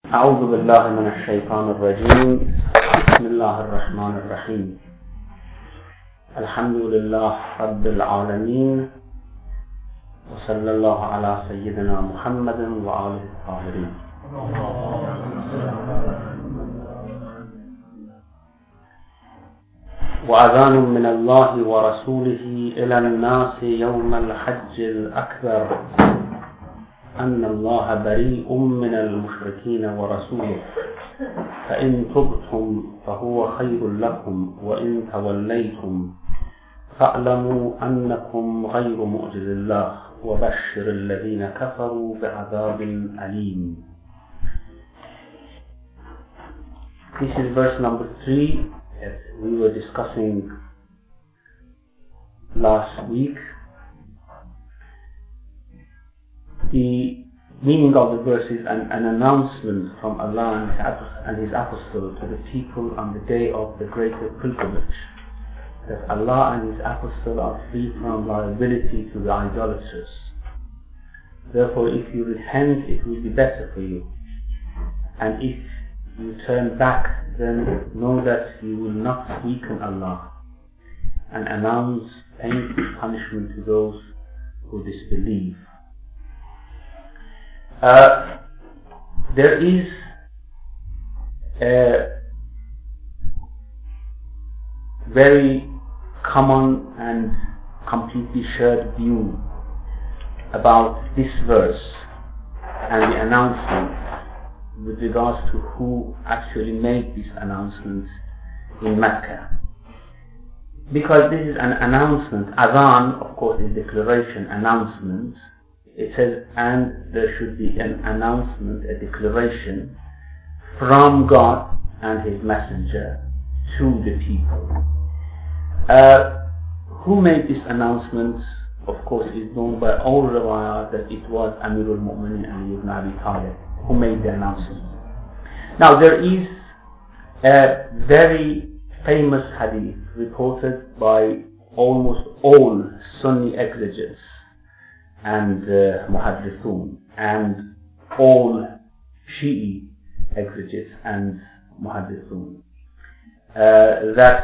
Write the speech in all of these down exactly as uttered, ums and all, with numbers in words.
أعوذ بالله من الشيطان الرجيم بسم الله الرحمن الرحيم الحمد لله رب العالمين وصلى الله على سيدنا محمد وآله الطاهرين. وأذان من الله ورسوله إلى الناس يوم الحج الأكبر أن الله بريء من المشركين ورسوله فإن تبتم فهو خير لكم وإن توليتم فاعلموا أنكم غير معجز الله وبشر الذين كفروا بعذاب أليم. This is verse number three that we were discussing last week. The meaning of the verse is an, an announcement from Allah and His Apostle to the people on the day of the greater pilgrimage, that Allah and His Apostle are free from liability to the idolaters. Therefore, if you repent, it will be better for you. And if you turn back, then know that you will not weaken Allah, and announce painful punishment to those who disbelieve. Uh, there is a very common and completely shared view about this verse and the announcement with regards to who actually made these announcements in Mecca. Because this is an announcement, adhan of course is declaration, announcement. It says, and there should be an announcement, a declaration from God and His Messenger to the people. Uh, who made this announcement? Of course, it is known by all riwayat that it was Amirul Mu'minin Ali ibn Abi Talib who made the announcement. Now, there is a very famous hadith reported by almost all Sunni exegetes and uh, muhaddithun and all Shi'i exegetes and muhaddithun uh, that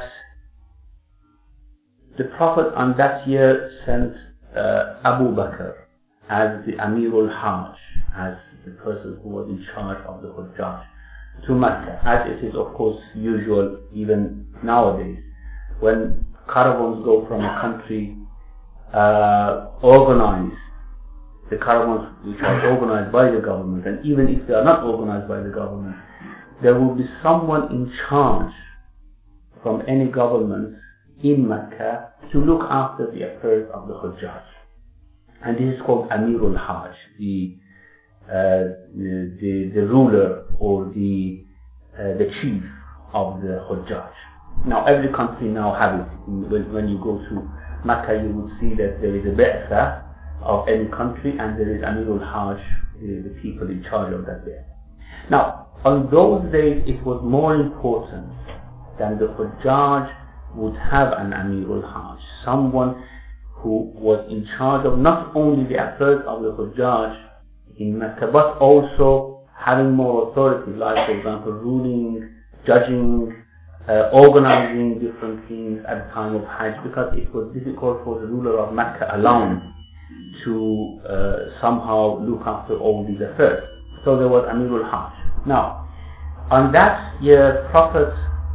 the Prophet on that year sent uh, Abu Bakr as the Amirul Hajj, as the person who was in charge of the Hujjaj, to Mecca, as it is of course usual even nowadays when caravans go from a country uh, organized, the caravans which are organized by the government, and even if they are not organized by the government, there will be someone in charge from any government in Mecca to look after the affairs of the Hujjaj. And this is called Amirul Hajj, the, uh, the, the, the ruler or the, uh, the chief of the Hujjaj. Now every country now has it. When, when you go to Mecca, you will see that there is a Bi'tha of any country, and there is Amirul Hajj, the, the people in charge of that day. Now, on those days, it was more important than the Hujjaj would have an Amirul Hajj, someone who was in charge of not only the affairs of the Hujjaj in Mecca, but also having more authority, like, for example, ruling, judging, uh, organizing different things at the time of Hajj, because it was difficult for the ruler of Mecca alone to uh, somehow look after all these affairs. So there was Amirul Hajj. Now, on that year, Prophet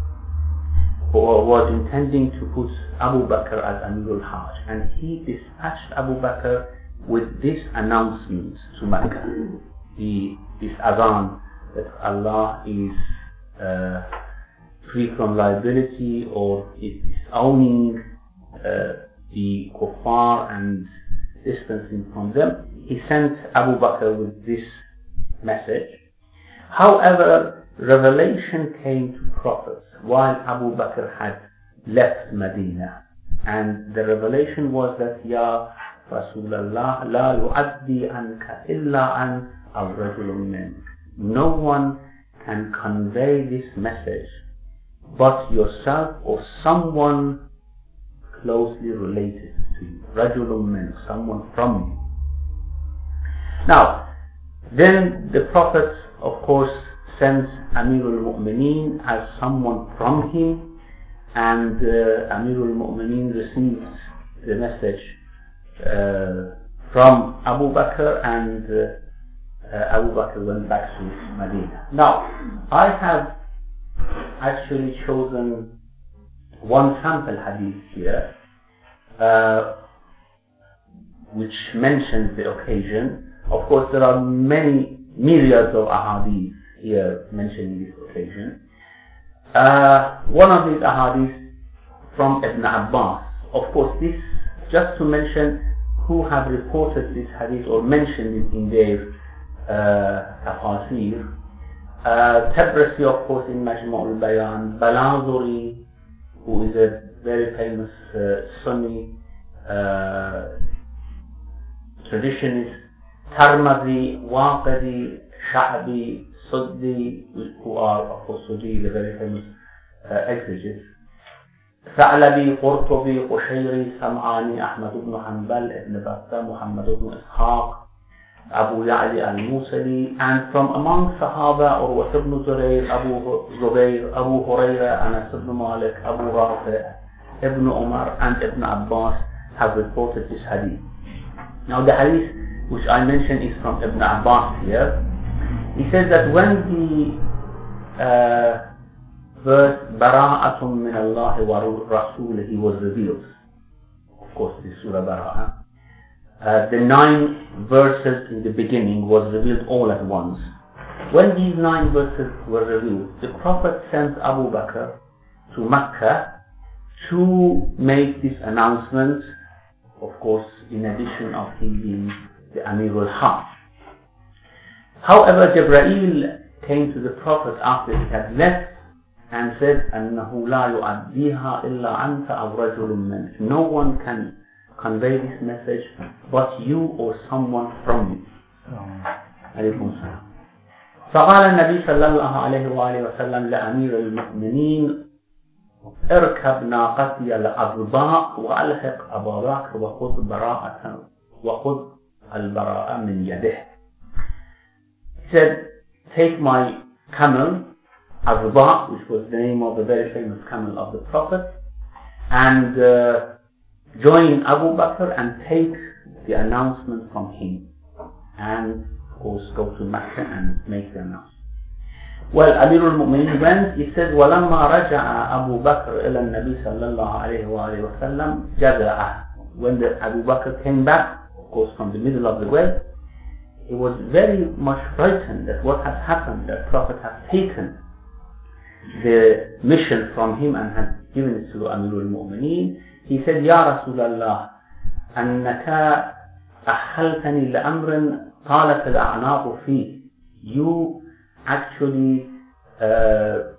was intending to put Abu Bakr as Amirul Hajj, and he dispatched Abu Bakr with this announcement to Mecca, the, this adhan that Allah is uh, free from liability, or is disowning uh, the kuffar and distancing from them. He sent Abu Bakr with this message. However, revelation came to prophets while Abu Bakr had left Medina, and the revelation was that Ya Rasulallah la yu'addi anka illa an al-rajulun mink. No one can convey this message but yourself or someone closely related to you. Rajulun mink, someone from you. Now, then the Prophet, of course, sent Amir al-Mu'mineen as someone from him, and uh, Amir al-Mu'mineen received the message uh, from Abu Bakr, and uh, uh, Abu Bakr went back to Medina. Now, I have actually chosen one sample hadith here, uh, which mentions the occasion. Of course, there are many myriads of ahadith here mentioning this occasion. Uh, one of these ahadith from Ibn Abbas. Of course, this just to mention who have reported this hadith or mentioned it in their uh, tafasir. Uh, Tabrasi, of course, in Majmu' al-Bayan. Balazuri, who is a very famous uh, Sunni uh, traditionist. Tirmidhi, Waqidi, Sha'bi, Suddi, who are, of course, Suddi, the very famous uh, exegetes. Tha'labi, Qurtubi, Qushayri, Sam'ani, Ahmad ibn Hanbal, Ibn Battah, Muhammad ibn Ishaq, Abu Ya'li al-Musali, and from among Sahaba, Urwa ibn Zurayr, Abu Zubayr, Abu Hurayra, Anas ibn Malik, Abu Rafi, Ibn Umar, and Ibn Abbas have reported this hadith. Now the hadith which I mentioned is from Ibn Abbas here. He says that when the uh, verse Bara'atun min Allah wa Rasulihi was revealed, of course this Surah Bara'ah, uh, the nine verses in the beginning was revealed all at once. When these nine verses were revealed, the Prophet sent Abu Bakr to Mecca to make this announcement, of course in addition of him being the Amir al-Hajj. However, Jibreel came to the Prophet after he had left and said, أَنَّهُ لَا يُعَدِّيهَا إِلَّا أَنْتَ أَوْ رَجُلٌ مِّنْكَ. No one can convey this message but you or someone from you. عليكم السلام. فقال النبي صلى الله عليه وآله وسلم لأمير المؤمنين اركب ناقتي الأضباء وألحق أبا بكر وخذ براءة وخذ البراءة من يده. He said, take my camel, Azba, which was the name of the very famous camel of the Prophet, and uh, join Abu Bakr and take the announcement from him, and of course go to Mecca and make the announcement. Well, Amir al-Mu'mineen went. He said, وَلَمَّا رَجَعَ أَبُو بَكْرَ إِلَى النَّبِي صَلَّى اللَّهُ عَلَيْهِ وَآلِهِ وَسَلَّمَ جَزَعَهُ. When the Abu Bakr came back, of course from the middle of the way, he was very much frightened that what has happened, that Prophet has taken the mission from him and has given it to Amir al-Mu'mineen. He said, يَا رَسُولَ اللَّهِ أَنَّكَ أَحَّلْتَنِي لَأَمْرٍ قَالَتَ الْأَعْنَاقُ فِيهِ. You actually uh,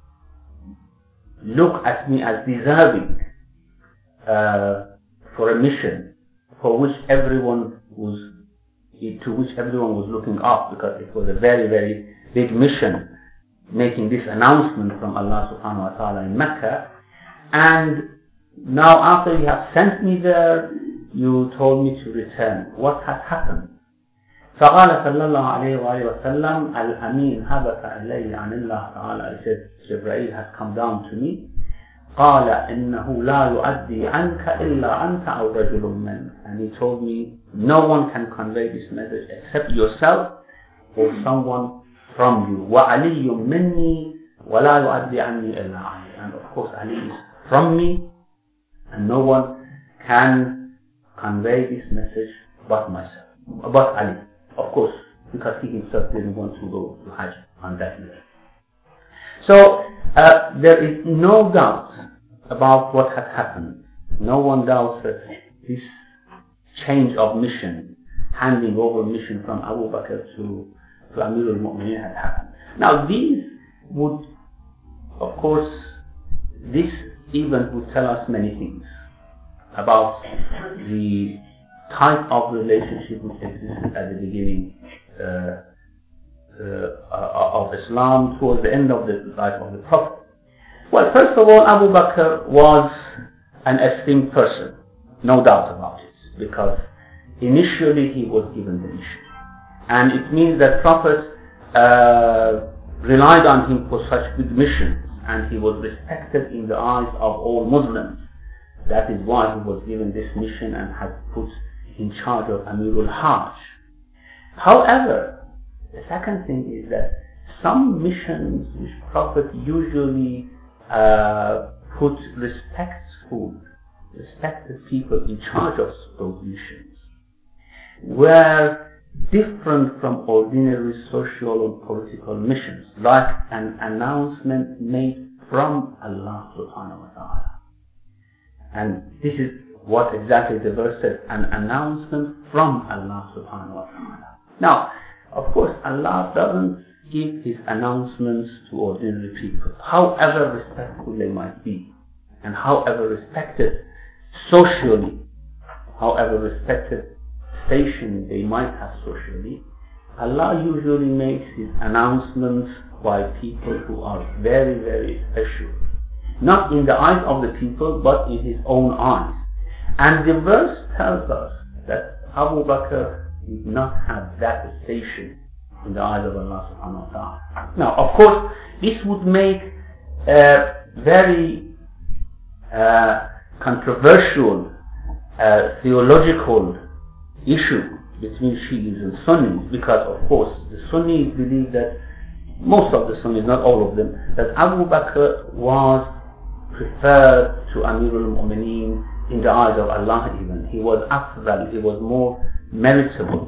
look at me as deserving uh, for a mission for which everyone was to which everyone was looking up, because it was a very very big mission, making this announcement from Allah subhanahu wa ta'ala in Mecca. And now after you have sent me there, you told me to return. What has happened? فقال صلى الله عليه وآله وسلم الأمين هبط إلي عن الله تعالى. He said, Jibreel has come down to me. قال إنه لا يؤدي عنك إلا أنت أو رجل منك. And he told me, no one can convey this message except yourself or someone from you. وعلي مني ولا يؤدي عني إلا علي. And of course Ali is from me, and no one can convey this message but myself, but Ali. Of course, because he himself didn't want to go to Hajj on that year. So, uh, there is no doubt about what had happened. No one doubts that this change of mission, handing over mission from Abu Bakr to, to Amir al-Mu'mineen had happened. Now, these would, of course, this event would tell us many things about the type of relationship which existed at the beginning uh, uh, of Islam towards the end of the life of the Prophet. Well, first of all, Abu Bakr was an esteemed person, no doubt about it, because initially he was given the mission. And it means that Prophet uh, relied on him for such good missions, and he was respected in the eyes of all Muslims. That is why he was given this mission and had put in charge of Amirul Hajj. However, the second thing is that some missions which Prophet usually uh, put respectful, respected people in charge of those missions were different from ordinary social or political missions, like an announcement made from Allah subhanahu wa ta'ala. And this is what exactly the verse says, an announcement from Allah subhanahu wa ta'ala. Now, of course, Allah doesn't give His announcements to ordinary people, however respectful they might be, and however respected socially, however respected station they might have socially. Allah usually makes His announcements by people who are very, very special. Not in the eyes of the people, but in His own eyes. And the verse tells us that Abu Bakr did not have that station in the eyes of Allah subhanahu wa ta'ala. Now, of course, this would make a very uh, controversial uh, theological issue between Shi'is and Sunnis, because of course the Sunnis believe that, most of the Sunnis, not all of them, that Abu Bakr was preferred to Amirul Mu'mineen in the eyes of Allah even. He was afdal, he was more meritable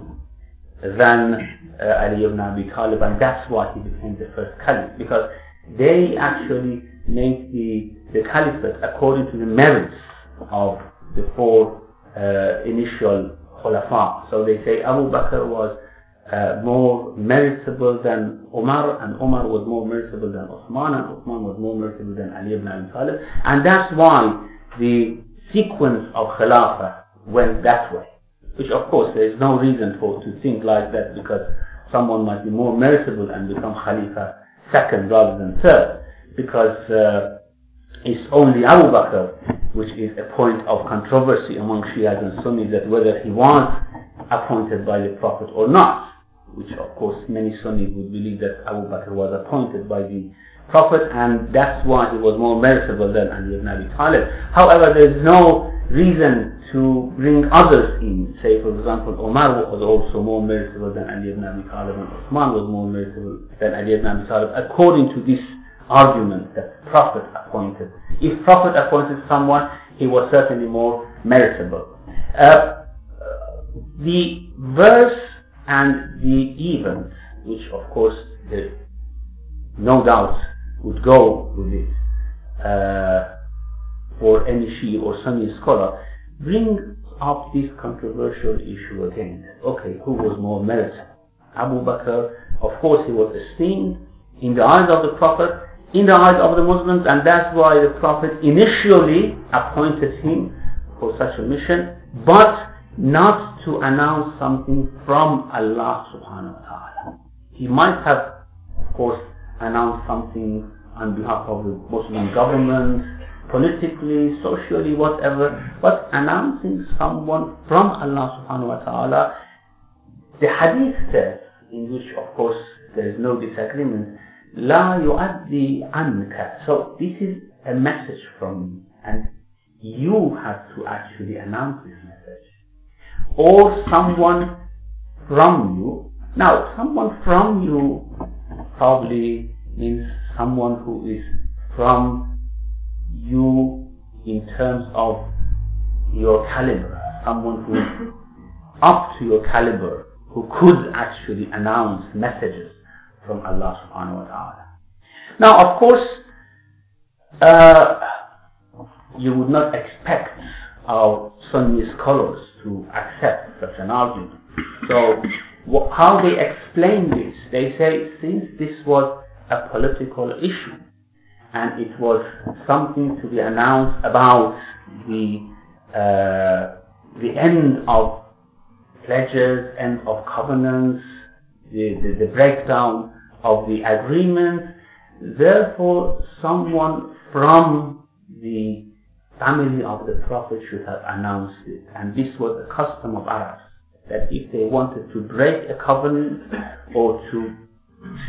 than uh, Ali ibn Abi Talib, and that's why he became the first caliph, because they actually made the, the caliphate according to the merits of the four uh, initial Khulafa. So they say Abu Bakr was uh, more meritable than Umar, and Umar was more meritable than Uthman, and Uthman was more meritable than Ali ibn Abi Talib. And that's why the sequence of Khilafah went that way. Which of course there is no reason for to think like that, because someone might be more meritable and become Khalifa second rather than third, because uh, it's only Abu Bakr which is a point of controversy among Shias and Sunnis, that whether he was appointed by the Prophet or not, which of course many Sunnis would believe that Abu Bakr was appointed by the Prophet, and that's why he was more meritable than Ali ibn Abi Talib. However, there is no reason to bring others in. Say, for example, Umar was also more meritable than Ali ibn Abi Talib, and Uthman was more meritable than Ali ibn Abi Talib, according to this argument that Prophet appointed. If Prophet appointed someone, he was certainly more meritable. Uh, the verse and the events, which of course the, no doubt would go with it uh, for any Shia or Sunni scholar, bring up this controversial issue again. Okay, who was more meritable? Abu Bakr, of course, he was esteemed in the eyes of the Prophet, in the eyes of the Muslims, and that's why the Prophet initially appointed him for such a mission, but not to announce something from Allah subhanahu wa ta'ala. He might have, of course, announced something on behalf of the Muslim government, politically, socially, whatever, but announcing someone from Allah subhanahu wa ta'ala. The hadith says, in which of course there is no disagreement, La yu'addi anka. So this is a message from me, and you have to actually announce this message. Or someone from you. Now, someone from you probably means someone who is from you in terms of your caliber. Someone who is up to your caliber, who could actually announce messages from Allah subhanahu wa ta'ala. Now, of course, uh, you would not expect our Sunni scholars to accept such an argument. So, wh- how they explain this, they say, since this was a political issue, and it was something to be announced about the uh, the end of pledges, end of covenants, the, the, the breakdown of the agreement, therefore someone from the family of the Prophet should have announced it. And this was the custom of Arabs, that if they wanted to break a covenant or to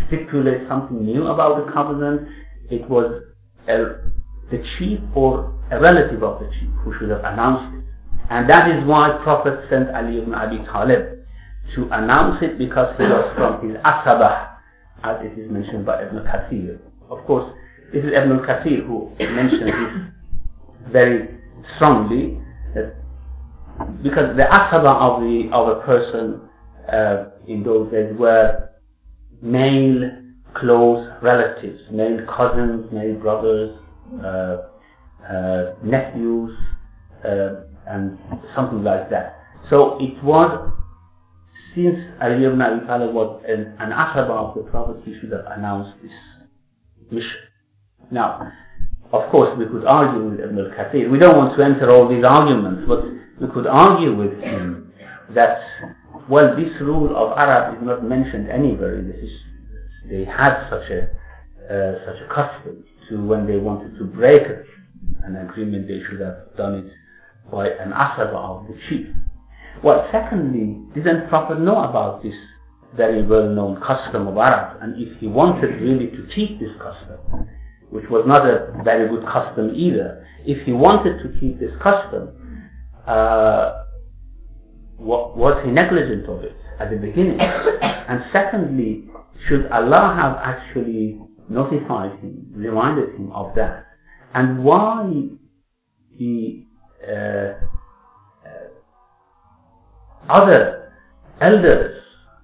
stipulate something new about the covenant, it was a, the chief or a relative of the chief who should have announced it. And that is why Prophet sent Ali ibn Abi Talib to announce it, because he was from his asabah, as it is mentioned by Ibn Kathir. Of course, this is Ibn Kathir who mentions this very strongly, that because the asaba of the of a person uh, in those days were male close relatives, male cousins, male brothers, uh, uh, nephews, uh, and something like that. So it was, since Ali ibn Abi Talib was an, an asaba of the Prophet, he should have announced this mission. Now, of course, we could argue with Ibn al-Kathir. We don't want to enter all these arguments, but we could argue with him that, well, this rule of Arab is not mentioned anywhere in the history. They had such a uh, such a custom to, when they wanted to break an agreement, they should have done it by an asaba of the chief. Well, secondly, didn't Prophet know about this very well-known custom of Arabs? And if he wanted really to keep this custom, which was not a very good custom either, if he wanted to keep this custom, uh, was he negligent of it at the beginning? And secondly, should Allah have actually notified him, reminded him of that? And why the uh, uh, other elders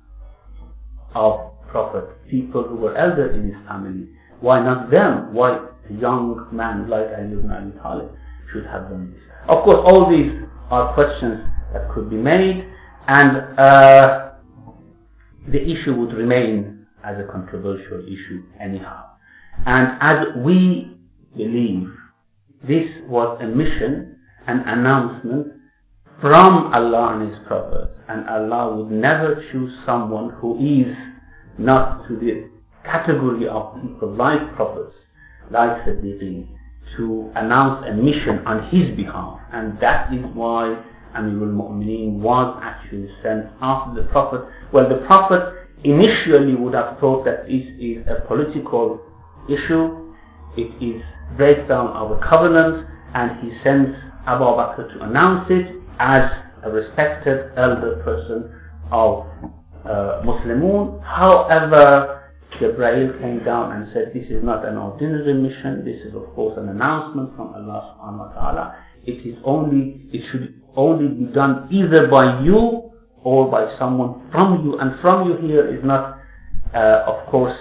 of Prophet, people who were elder in his family, why not them? Why a young man like Ali ibn Abi Talib should have done this? Of course, all these are questions that could be made, and uh, the issue would remain as a controversial issue anyhow. And as we believe, this was a mission, an announcement from Allah and His Prophet, and Allah would never choose someone who is not to the category of people like prophets, like Siddiqeen, to announce a mission on His behalf. And that is why Amirul Mu'mineen was actually sent after the Prophet. Well, the Prophet initially would have thought that this is a political issue, it is breakdown of a covenant, and he sends Abu Bakr to announce it as a respected elder person of uh, Muslimun. However, Jibreel came down and said, this is not an ordinary mission, this is of course an announcement from Allah subhanahu wa ta'ala. It is only, it should only be done either by you or by someone from you. And from you here is not, uh, of course,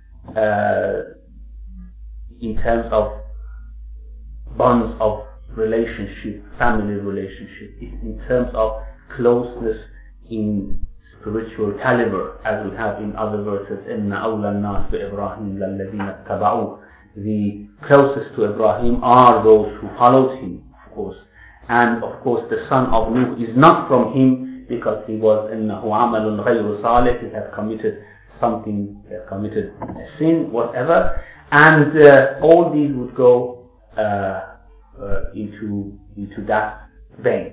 uh, in terms of bonds of relationship, family relationship. It's in terms of closeness in spiritual caliber, as we have in other verses. Inna awla an-nas bi Ibrahim lalladhina taba'u. The closest to Ibrahim are those who followed him, of course. And of course, the son of Nuh is not from him, because he was innahu amalun ghayru salih. He had committed something, he had committed a sin, whatever. And uh, all these would go uh, uh, into into that vein.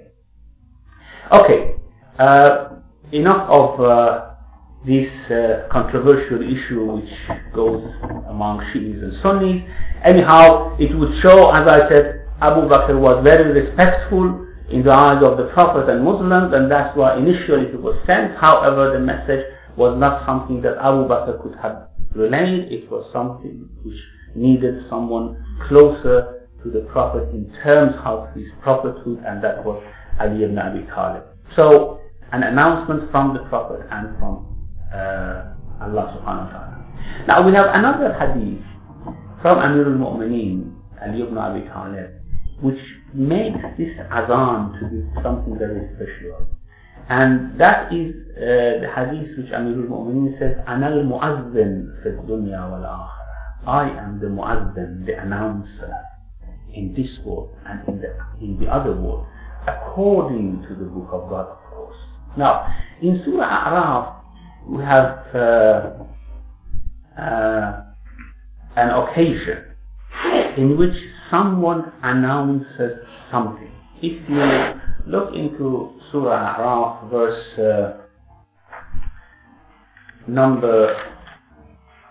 Okay. Uh, Enough of uh, this uh, controversial issue which goes among Shi'is and Sunnis. Anyhow, it would show, as I said, Abu Bakr was very respectful in the eyes of the Prophet and Muslims, and that's why initially he was sent. However, the message was not something that Abu Bakr could have relayed. It was something which needed someone closer to the Prophet in terms of his prophethood, and that was Ali ibn Abi Talib. So, an announcement from the Prophet and from uh, Allah subhanahu wa ta'ala. Now we have another hadith from Amirul Mu'mineen, Ali ibn Abi Talib, which makes this azan to be something very special. And that is uh, the hadith which Amirul Mu'mineen says, Ana al-mu'azzin fi dunya wal akhirah. I am the mu'azzin, the announcer, in this world and in the, in the other world, according to the book of God. Now, in Surah A'raf, we have uh, uh, an occasion in which someone announces something. If you look into Surah A'raf, verse uh, number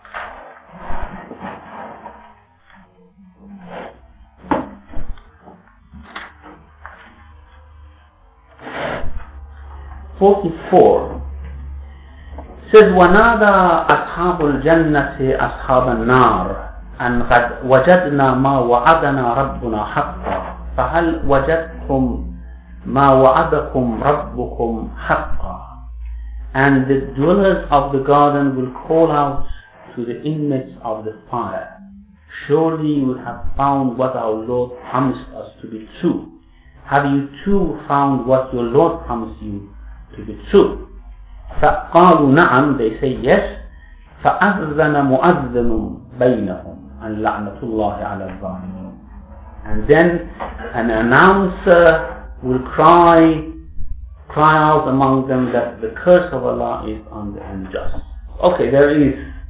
forty-four says وَنَادَى أَصْحَابُ الْجَنَّةِ أَصْحَابَ النَّارِ أَنْ قَدْ وَجَدْنَا مَا وَعَدَنَا رَبُّنَا حَقًّا فَهَلْ وَجَدْتُمْ مَا وَعَدَكُمْ رَبُّكُمْ حَقًّا. And the dwellers of the garden will call out to the inmates of the fire, surely you have found what our Lord promised us to be true. Have you too found what your Lord promised you to be true? فَقَالُوا نَعَمْ, they say yes. فَأَذَّنَ مُؤَذِّنٌ بَيْنَهُمْ أَنْ لَعْنَةُ اللَّهِ عَلَى الظَّالِمِينَ. And then an announcer will cry cry out among them that the curse of Allah is on the unjust. Okay, there is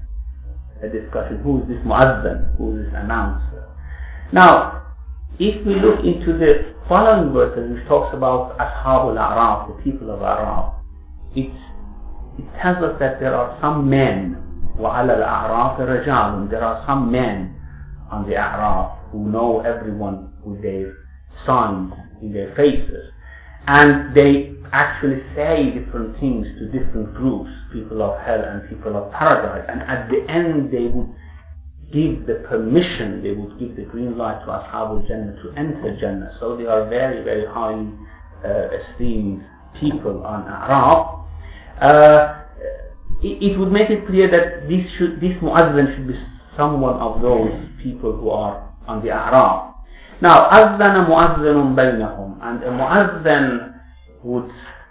a discussion. Who is this mu'adhan? Who is this announcer? Now, if we look into the following verses, which talks about Ashab al-A'raf, the people of A'raf, it, it tells us that there are some men, وَعَلَى الْأَعْرَافِ رَجَالٌ, there are some men on the A'raf who know everyone with their signs in their faces, and they actually say different things to different groups, people of hell and people of paradise, and at the end they would give the permission, they would give the green light to Ashab al-Jannah to enter Jannah. So they are very, very highly uh, esteemed people on A'raf. Uh, it, it would make it clear that this should, this mu'adhan should be someone of those people who are on the A'raf. Now, أَذَّنَ مُؤَذِّنٌ بَيْنَهُمْ, and a mu'adhan would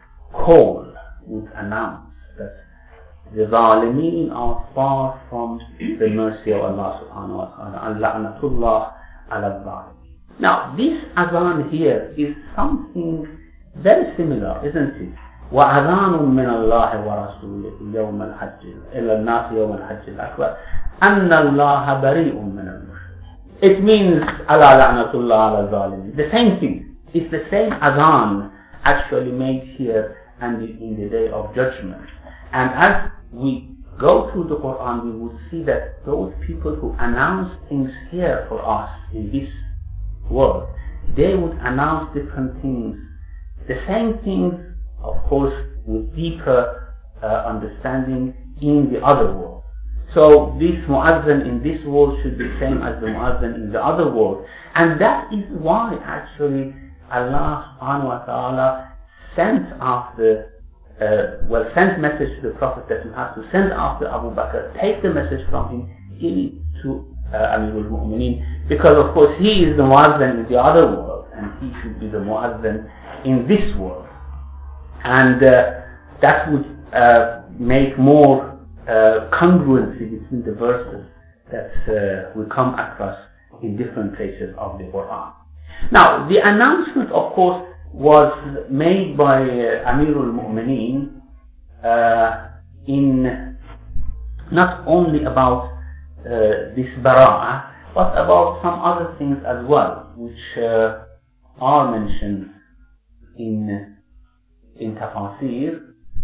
call, would announce that the Zalimeen are far from the mercy of Allah subhanahu wa ta'ala. Al-la'natullah ala-zalimeen. Now, this azan here is something very similar, isn't it? وَأَذَانٌ مِّنَ اللَّهِ وَرَسُولِهِ يَوْمَ الْحَجِّ إِلَى النَّاسِ يَوْمَ الْحَجِّ الْأَكْبَرِ أَنَّ اللَّهَ بَرِيءٌ مِّنَ الْمُشْرِكِينَ. It means Allah la'natullah ala-zalimeen. The same thing. It's the same azan actually made here and in the day of judgment. And as we go through the Quran, we will see that those people who announce things here for us in this world, they would announce different things, the same things, of course, with deeper uh, understanding in the other world. So this mu'adhan in this world should be the same as the mu'adhan in the other world. And that is why actually Allah subhanahu wa ta'ala sent after, uh, well, sent message to the Prophet that you have to send after Abu Bakr, take the message from him, give it to uh, Amirul Mu'mineen, because of course he is the mu'adhan in the other world, and he should be the mu'adhan in this world. And uh, that would uh, make more uh, congruency between the verses that uh, will come across in different places of the Quran. Now, the announcement, of course, was made by uh, Amirul Mu'mineen uh, in not only about uh, this bara'ah, but about some other things as well, which uh, are mentioned in in tafsir.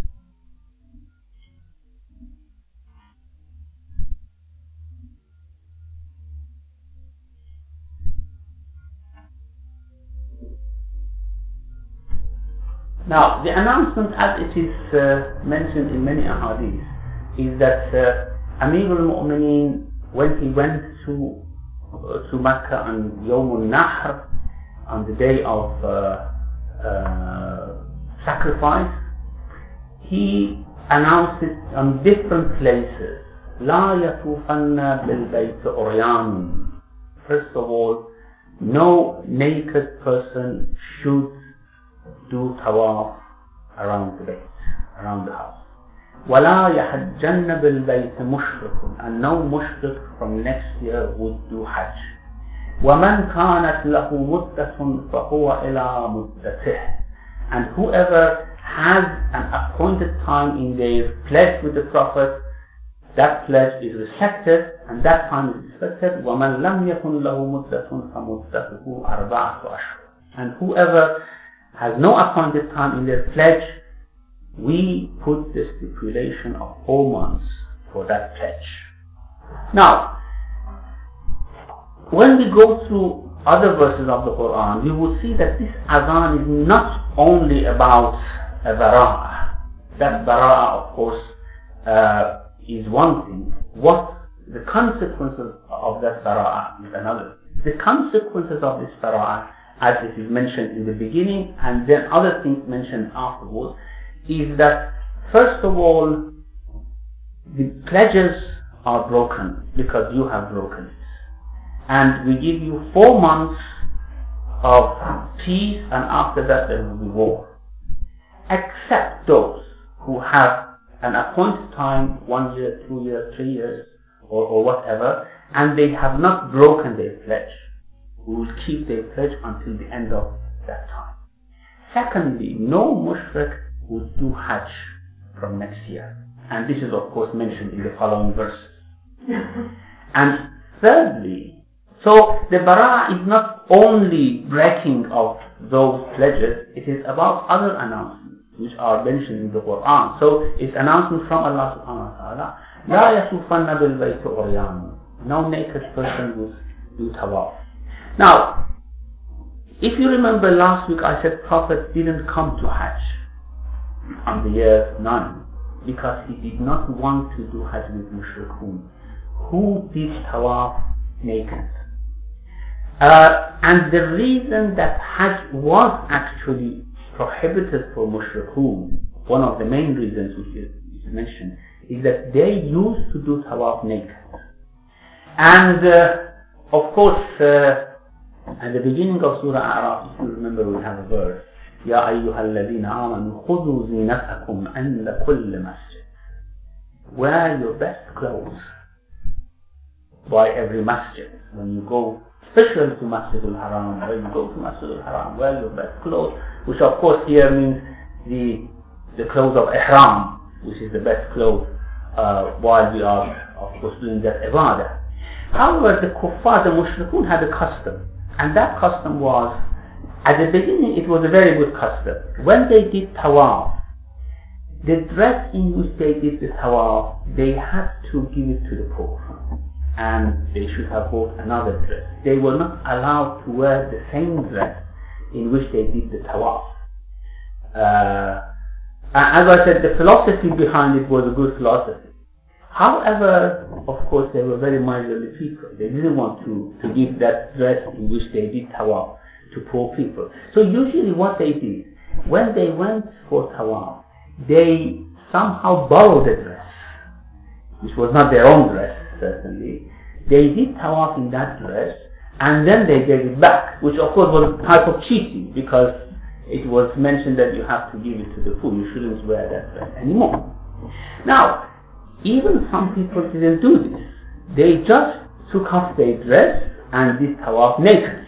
Now, the announcement, as it is uh, mentioned in many ahadith, is that uh, Amirul Mu'mineen, when he went to uh, to Mecca on Yawm al-Nahr, on the day of uh, uh, sacrifice, he announced it on different places. لا يطوفن بالبيت عريان. First of all, no naked person should do tawaf around the bayt, around the house. وَلَا يَحَجَّنَّ بِالْبَيْتِ مُشْرِكٌ, and no mushrik from next year would do hajj. وَمَنْ كَانَتْ لَهُ مُدَّةٌ فَهُوَ إِلَى مُدَّتِهِ, and whoever has an appointed time in their pledge with the Prophet, that pledge is respected, and that time is respected. وَمَنْ لَمْ يَكُنْ لَهُ مُدَّةٌ فَمُدَّتُهُ أَرْبَعَةُ أَشْهُرٍ, and whoever has no appointed time in their pledge, we put the stipulation of four months for that pledge. Now, when we go through other verses of the Quran, we will see that this azan is not only about a bara'ah, that bara'ah, of course, uh, is one thing. What the consequences of that bara'ah is another. The consequences of this bara'ah, as it is mentioned in the beginning and then other things mentioned afterwards, is that first of all, the pledges are broken because you have broken it. And we give you four months of peace, and after that there will be war. Except those who have an appointed time, one year, two years, three years, or, or whatever, and they have not broken their pledge. We will keep their pledge until the end of that time. Secondly, no mushrik would do Hajj from next year. And this is of course mentioned in the following verses. And thirdly, so the bara'ah is not only breaking of those pledges, it is about other announcements which are mentioned in the Quran. So it's announcement from Allah subhanahu wa ta'ala, لا يطوفن بالبيت عريان. No naked person will do tawaf. Now, if you remember last week I said Prophet didn't come to Hajj on the year nine because he did not want to do Hajj with mushrikun who did tawaf naked. Uh, and the reason that Hajj was actually prohibited for mushrikun, one of the main reasons which is mentioned, is that they used to do tawaf naked. And uh, of course, uh, at the beginning of Surah A'raf, if you remember, we have a verse, يا أيها الذين آمنوا خذوا زينتكم عند كل مسجد. Wear your best clothes by every masjid. When you go, especially to Masjid al-Haram, when you go to Masjid al-Haram, wear your best clothes, which of course here means the the clothes of Ihram, which is the best clothes uh, while we are of course doing that ibadah. However, the kuffar, the mushrikun, had a custom, and that custom was, at the beginning it was a very good custom. When they did tawaf, the dress in which they did the tawaf, they had to give it to the poor, and they should have bought another dress. They were not allowed to wear the same dress in which they did the tawaf. Uh, as I said, the philosophy behind it was a good philosophy. However, of course, they were very miserly people. They didn't want to, to give that dress in which they did tawaf to poor people. So usually what they did, when they went for tawaf, they somehow borrowed the dress, which was not their own dress, certainly. They did tawaf in that dress, and then they gave it back, which of course was a type of cheating, because it was mentioned that you have to give it to the poor. You shouldn't wear that dress anymore. Now, even some people didn't do this. They just took off their dress and did tawaf naked.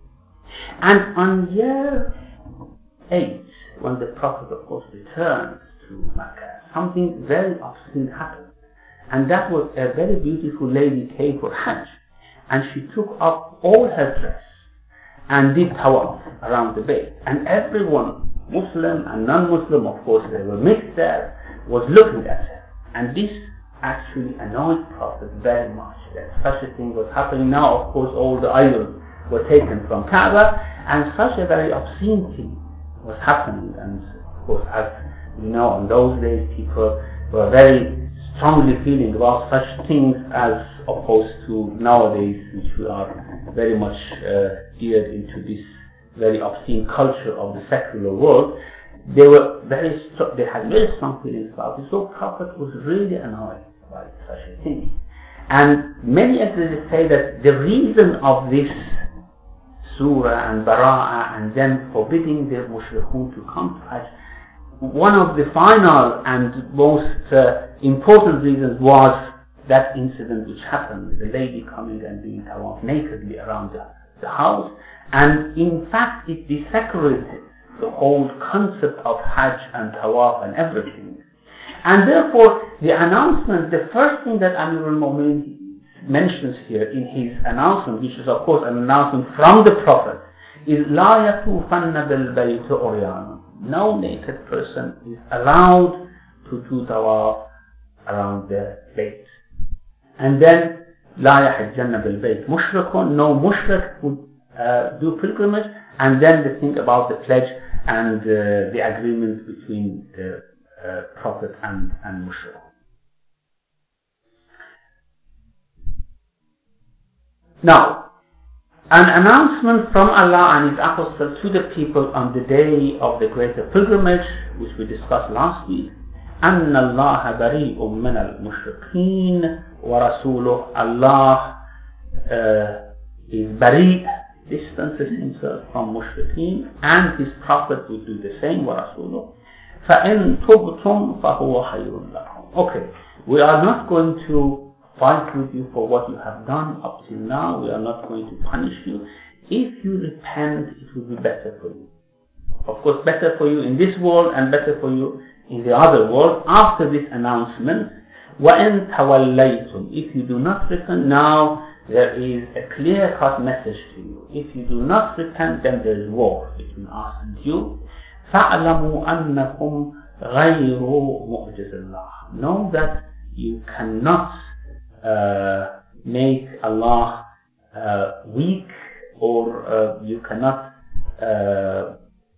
And on year eight, when the Prophet of course returned to Mecca, something very obscene happened. And that was a very beautiful lady came for Hajj, and she took off all her dress and did tawaf around the Bayt. And everyone, Muslim and non-Muslim, of course they were mixed there, was looking at her. And this actually annoyed Prophet very much, that such a thing was happening. Now, of course, all the idols were taken from Kaaba, and such a very obscene thing was happening. And of course, as you know, in those days, people were very strongly feeling about such things as opposed to nowadays, which we are very much uh, geared into this very obscene culture of the secular world. They were very, they had very strong feelings about it. So Prophet was really annoyed by such a thing. And many exegetes say that the reason of this surah and bara'ah and then forbidding the mushrikun to come to Hajj, one of the final and most uh, important reasons was that incident which happened with the lady coming and doing tawaf nakedly around the, the house. And in fact it desecrated the whole concept of Hajj and Tawaf and everything. And therefore, the announcement, the first thing that Amir al-Mu'minin mentions here in his announcement, which is of course an announcement from the Prophet, is لَا يَطُوفَنَّ بِالْبَيْتِ عُرْيَانٌ. No naked person is allowed to do Tawaf around the Bayt. And then, لَا يَحِجَّنَّ بِالْبَيْتِ مُشْرِكٌ. No mushrik would uh, do pilgrimage. And then the thing about the pledge and uh, the agreement between the uh, Prophet Prophet and, and Mushrikun. Now, an announcement from Allah and His Apostle to the people on the day of the greater pilgrimage, which we discussed last week, أن الله بريء من المشركين ورسوله. Allah uh, is bari, distances himself from mushrikeen, and His Prophet will do the same, ورسوله. فإن تبتم فهو خير لكم. Okay, we are not going to fight with you for what you have done up till now. We are not going to punish you. If you repent, it will be better for you. Of course, better for you in this world and better for you in the other world. After this announcement, وَإِن تَوَلَّيْتُمْ, if you do not repent, now there is a clear-cut message to you. If you do not repent, then there is war between us and you. فَاعْلَمُوا أَنَّكُمْ غَيْرُ مُعْجِزِ اللَّهِ. Know that you cannot uh, make Allah uh, weak, or uh, you cannot uh,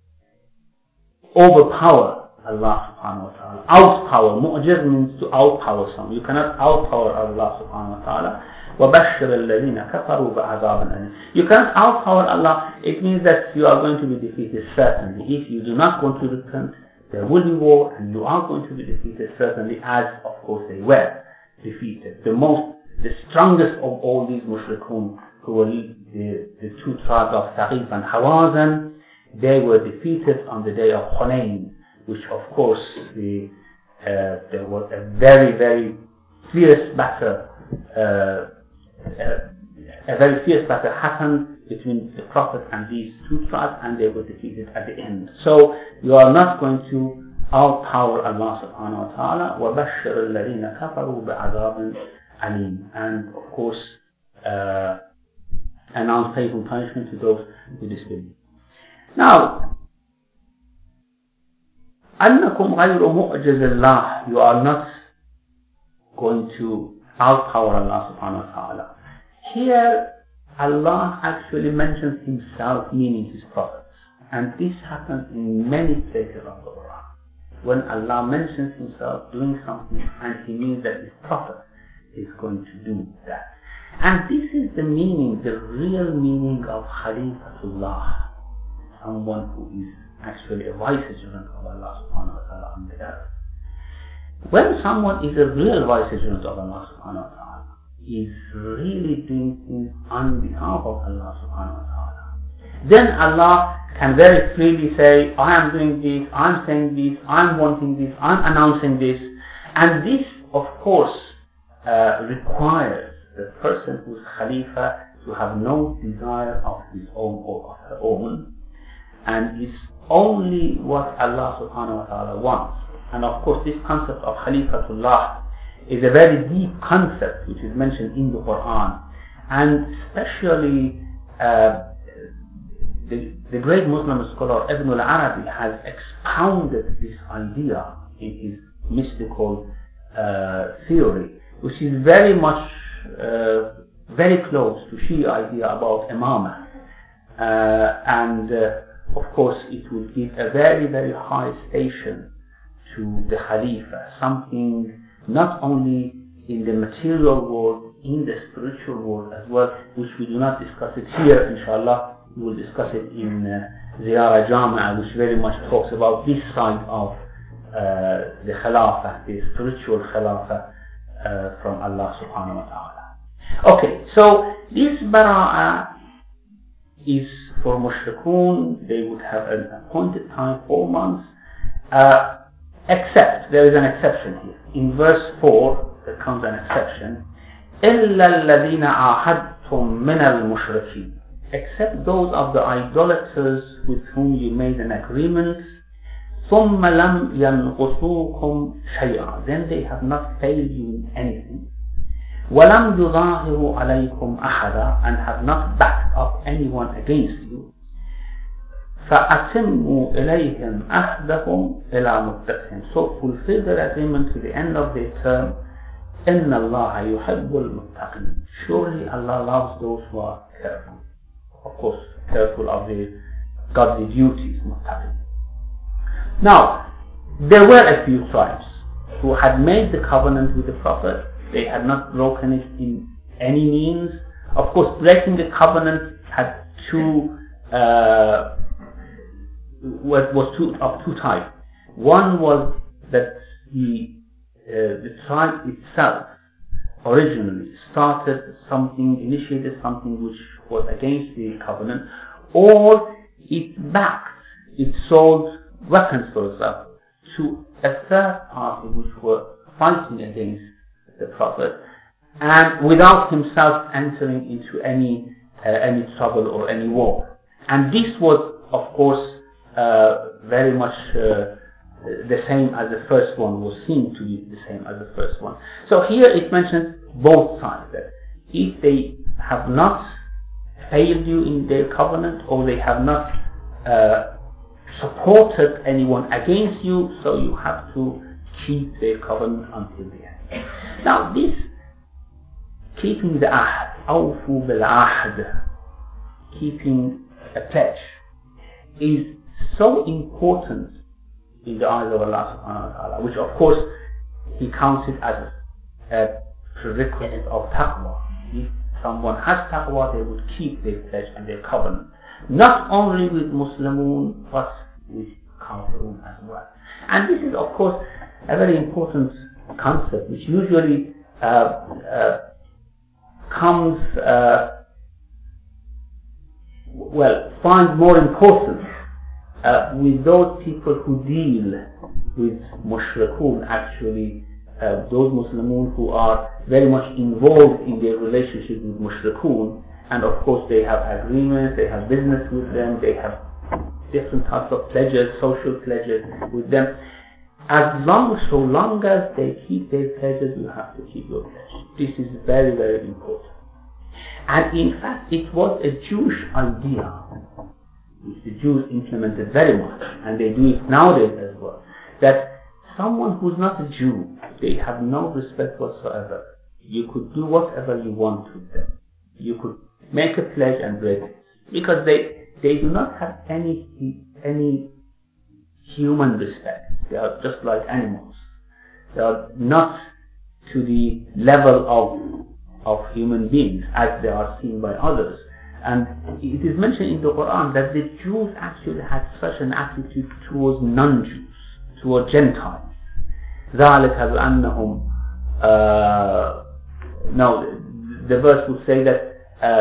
overpower Allah subhanahu wa ta'ala. Outpower. Mu'jiz means to outpower someone. You cannot outpower Allah subhanahu wa ta'ala. وَبَشِّرَ الَّذِينَ كَفَرُوا بِعَذَابٍ أَلِيمٍ. You cannot outpower Allah. It means that you are going to be defeated, certainly. If you do not want to repent, there will be war, and you are going to be defeated, certainly, as of course they were defeated. The most, the strongest of all these mushrikun, who were the, the two tribes of Thaqif and Hawazin, they were defeated on the day of Hunayn, which of course the, uh, there was a very, very fierce battle, uh, uh, a very fierce battle happened between the Prophet and these two tribes, and they were defeated at the end. So you are not going to outpower Allah subhanahu wa ta'ala. وَبَشِّرَ الَّذِينَ كَفَرُوا بِعَذَابٍ أَلِيمٍ. And of course, uh, announce painful punishment to those who disbelieve. Now, أَنَّكُمْ غَيْرُ مُعْجِزِ اللَّهِ. You are not going to outpower Allah subhanahu wa ta'ala. Here, Allah actually mentions Himself, meaning His prophets. And this happens in many places of the Quran. When Allah mentions Himself doing something, and He means that His prophet is going to do that. And this is the meaning, the real meaning of Khalifatullah, someone who is actually a vicegerent of Allah subhanahu wa ta'ala on the earth. When someone is a real vicegerent of Allah subhanahu wa ta'ala, is really doing things on behalf of Allah subhanahu wa ta'ala, then Allah can very freely say, I am doing this, I am saying this, I am wanting this, I am announcing this. And this, of course, uh, requires the person who is Khalifa to have no desire of his own or of her own, and is only what Allah subhanahu wa ta'ala wants. And of course, this concept of Khalifatullah is a very deep concept which is mentioned in the Quran, and especially uh, the, the great Muslim scholar Ibn al-Arabi has expounded this idea in his mystical uh, theory, which is very much uh, very close to Shia idea about Imamah, uh, and uh, of course it will give a very very high station to the Khalifa, something not only in the material world, in the spiritual world as well, which we do not discuss it here, inshallah. We will discuss it in uh, Ziyara Jama'a, which very much talks about this side of uh, the Khilafah, the spiritual Khilafah uh, from Allah subhanahu wa ta'ala. Okay, so this Bara'ah is for Mushrikun. They would have an appointed time, four months, uh, except, there is an exception here. In verse four, there comes an exception. إِلَّا الَّذِينَ عَاهَدْتُم مِّنَ الْمُشْرِكِينَ. Except those of the idolaters with whom you made an agreement. ثُمَّ لَمْ يَنْقُصُوكُمْ شَيْئًا. Then they have not failed you in anything. وَلَمْ يُظَاهِرُوا عَلَيْكُمْ أَحَدًا. And have not backed up anyone against you. فَأَتِمُّوا إِلَيْهِمْ أَحْدَهُمْ إِلَى مُدَّتِهِمْ. So fulfill their agreement to the end of their term. إِنَّ اللَّهَ يُحِبُّ الْمُتَّقِينَ. Surely Allah loves those who are careful. Of course, careful of the godly duties, muttaqin. Now, there were a few tribes who had made the covenant with the Prophet. They had not broken it in any means. Of course, breaking the covenant had two uh, was, was two of two types. One was that the uh, the tribe itself originally started something, initiated something which was against the covenant, or it backed, it sold weapons, for example, to a third party which were fighting against the Prophet, and without himself entering into any uh, any trouble or any war. And this was, of course, uh, very much uh, the same as the first one, was seen to be the same as the first one. So here it mentions both sides, that if they have not failed you in their covenant, or they have not uh, supported anyone against you, so you have to keep their covenant until the end. Now this keeping the ahd, awfu bil ahd, keeping a pledge, is so important in the eyes of Allah subhanahu wa ta'ala, which of course He counts it as a prerequisite of taqwa. If someone has taqwa, they would keep their pledge and their covenant, not only with Muslimun but with Kafirun as well. And this is of course a very important concept, which usually uh, uh, comes uh, well, finds more importance uh, with those people who deal with mushrikun, actually uh, those Muslimun who are very much involved in their relationship with mushrikun, and of course they have agreements, they have business with them, they have different types of pledges, social pledges with them. As long, so long as they keep their pledges, you have to keep your pledge. This is very, very important. And in fact, it was a Jewish idea, which the Jews implemented very much, and they do it nowadays as well, that someone who's not a Jew, they have no respect whatsoever. You could do whatever you want with them. You could make a pledge and break it, because they they do not have any any human respect. They are just like animals. They are not to the level of of human beings as they are seen by others. And it is mentioned in the Quran that the Jews actually had such an attitude towards non-Jews, towards Gentiles. ذَلِكَ بِأَنَّهُمْ uh, No, the verse would say that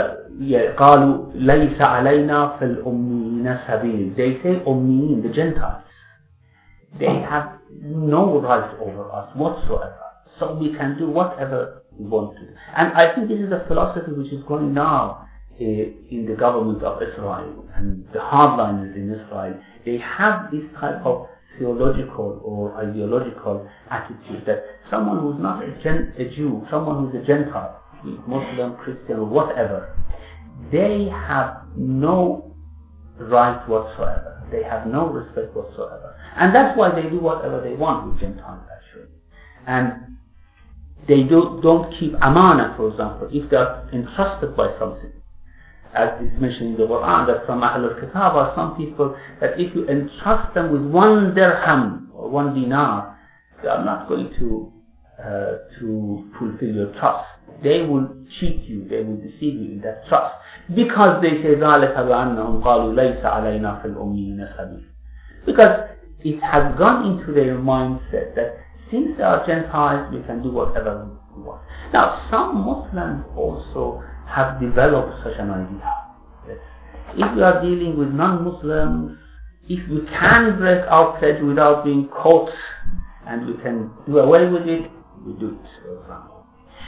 قَالُوا لَيْسَ عَلَيْنَا فِي الْأُمِّينَ سَبِيلٍ. They say Ummiyin, the Gentiles. They have no right over us whatsoever. So we can do whatever we want to. And I think this is a philosophy which is going now uh, in the government of Israel and the hardliners in Israel. They have this type of theological or ideological attitude that someone who's not a, gen, a Jew, someone who's a Gentile, Muslim, Christian, or whatever, they have no right whatsoever. They have no respect whatsoever. And that's why they do whatever they want with Gentiles, actually. And they do, don't keep amana, for example, if they are entrusted by something. As is mentioned in the Quran, that from Ahlul Kitab are some people that if you entrust them with one dirham or one dinar, they are not going to uh, to fulfill your trust. They will cheat you, they will deceive you in that trust. Because they say, ذَلِكَ بِأَنَّهُمْ قَالُوا لَيْسَ عَلَيْنَا فِي الْأُمِّيِّينَ سَبِيلٌ. Because it has gone into their mindset that since they are Gentiles, we can do whatever we want. Now, some Muslims also have developed such an idea. That if we are dealing with non-Muslims, if we can break our pledge without being caught and we can do away with it, we do it, for example.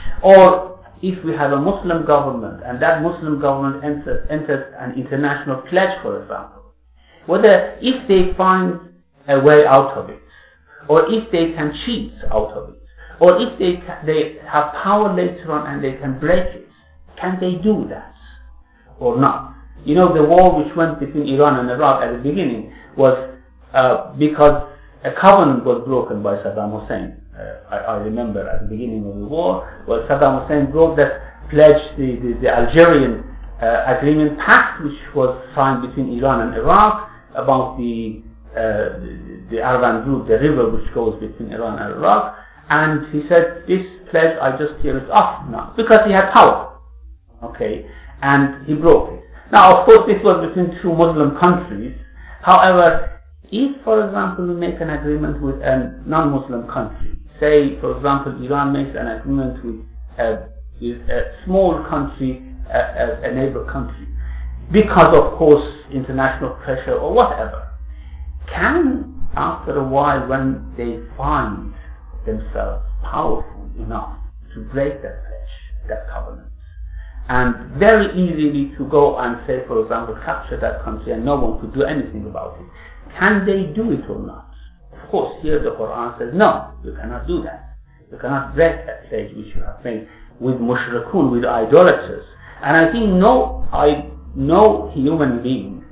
Or if we have a Muslim government and that Muslim government enters, enters an international pledge, for example, whether if they find a way out of it, or if they can cheat out of it, or if they ca- they have power later on and they can break it, can they do that or not? You know, the war which went between Iran and Iraq at the beginning was uh, because a covenant was broken by Saddam Hussein. Uh, I, I remember at the beginning of the war, well, Saddam Hussein broke that pledge, the, the, the Algerian uh, agreement pact, which was signed between Iran and Iraq about the uh, the Arvandur, the river which goes between Iran and Iraq, and he said, this pledge, I just tear it off now, because he had power, okay, and he broke it. Now, of course, this was between two Muslim countries. However, if, for example, we make an agreement with a non-Muslim country, say, for example, Iran makes an agreement with a, with a small country, a, a neighbor country, because of course international pressure or whatever, can, after a while, when they find themselves powerful enough to break that pledge, that covenant, and very easily to go and say, for example, capture that country and no one could do anything about it, can they do it or not? Of course, here the Quran says, no, you cannot do that. You cannot break that pledge which you have made with mushrikun, with idolaters. And I think no, I, no human being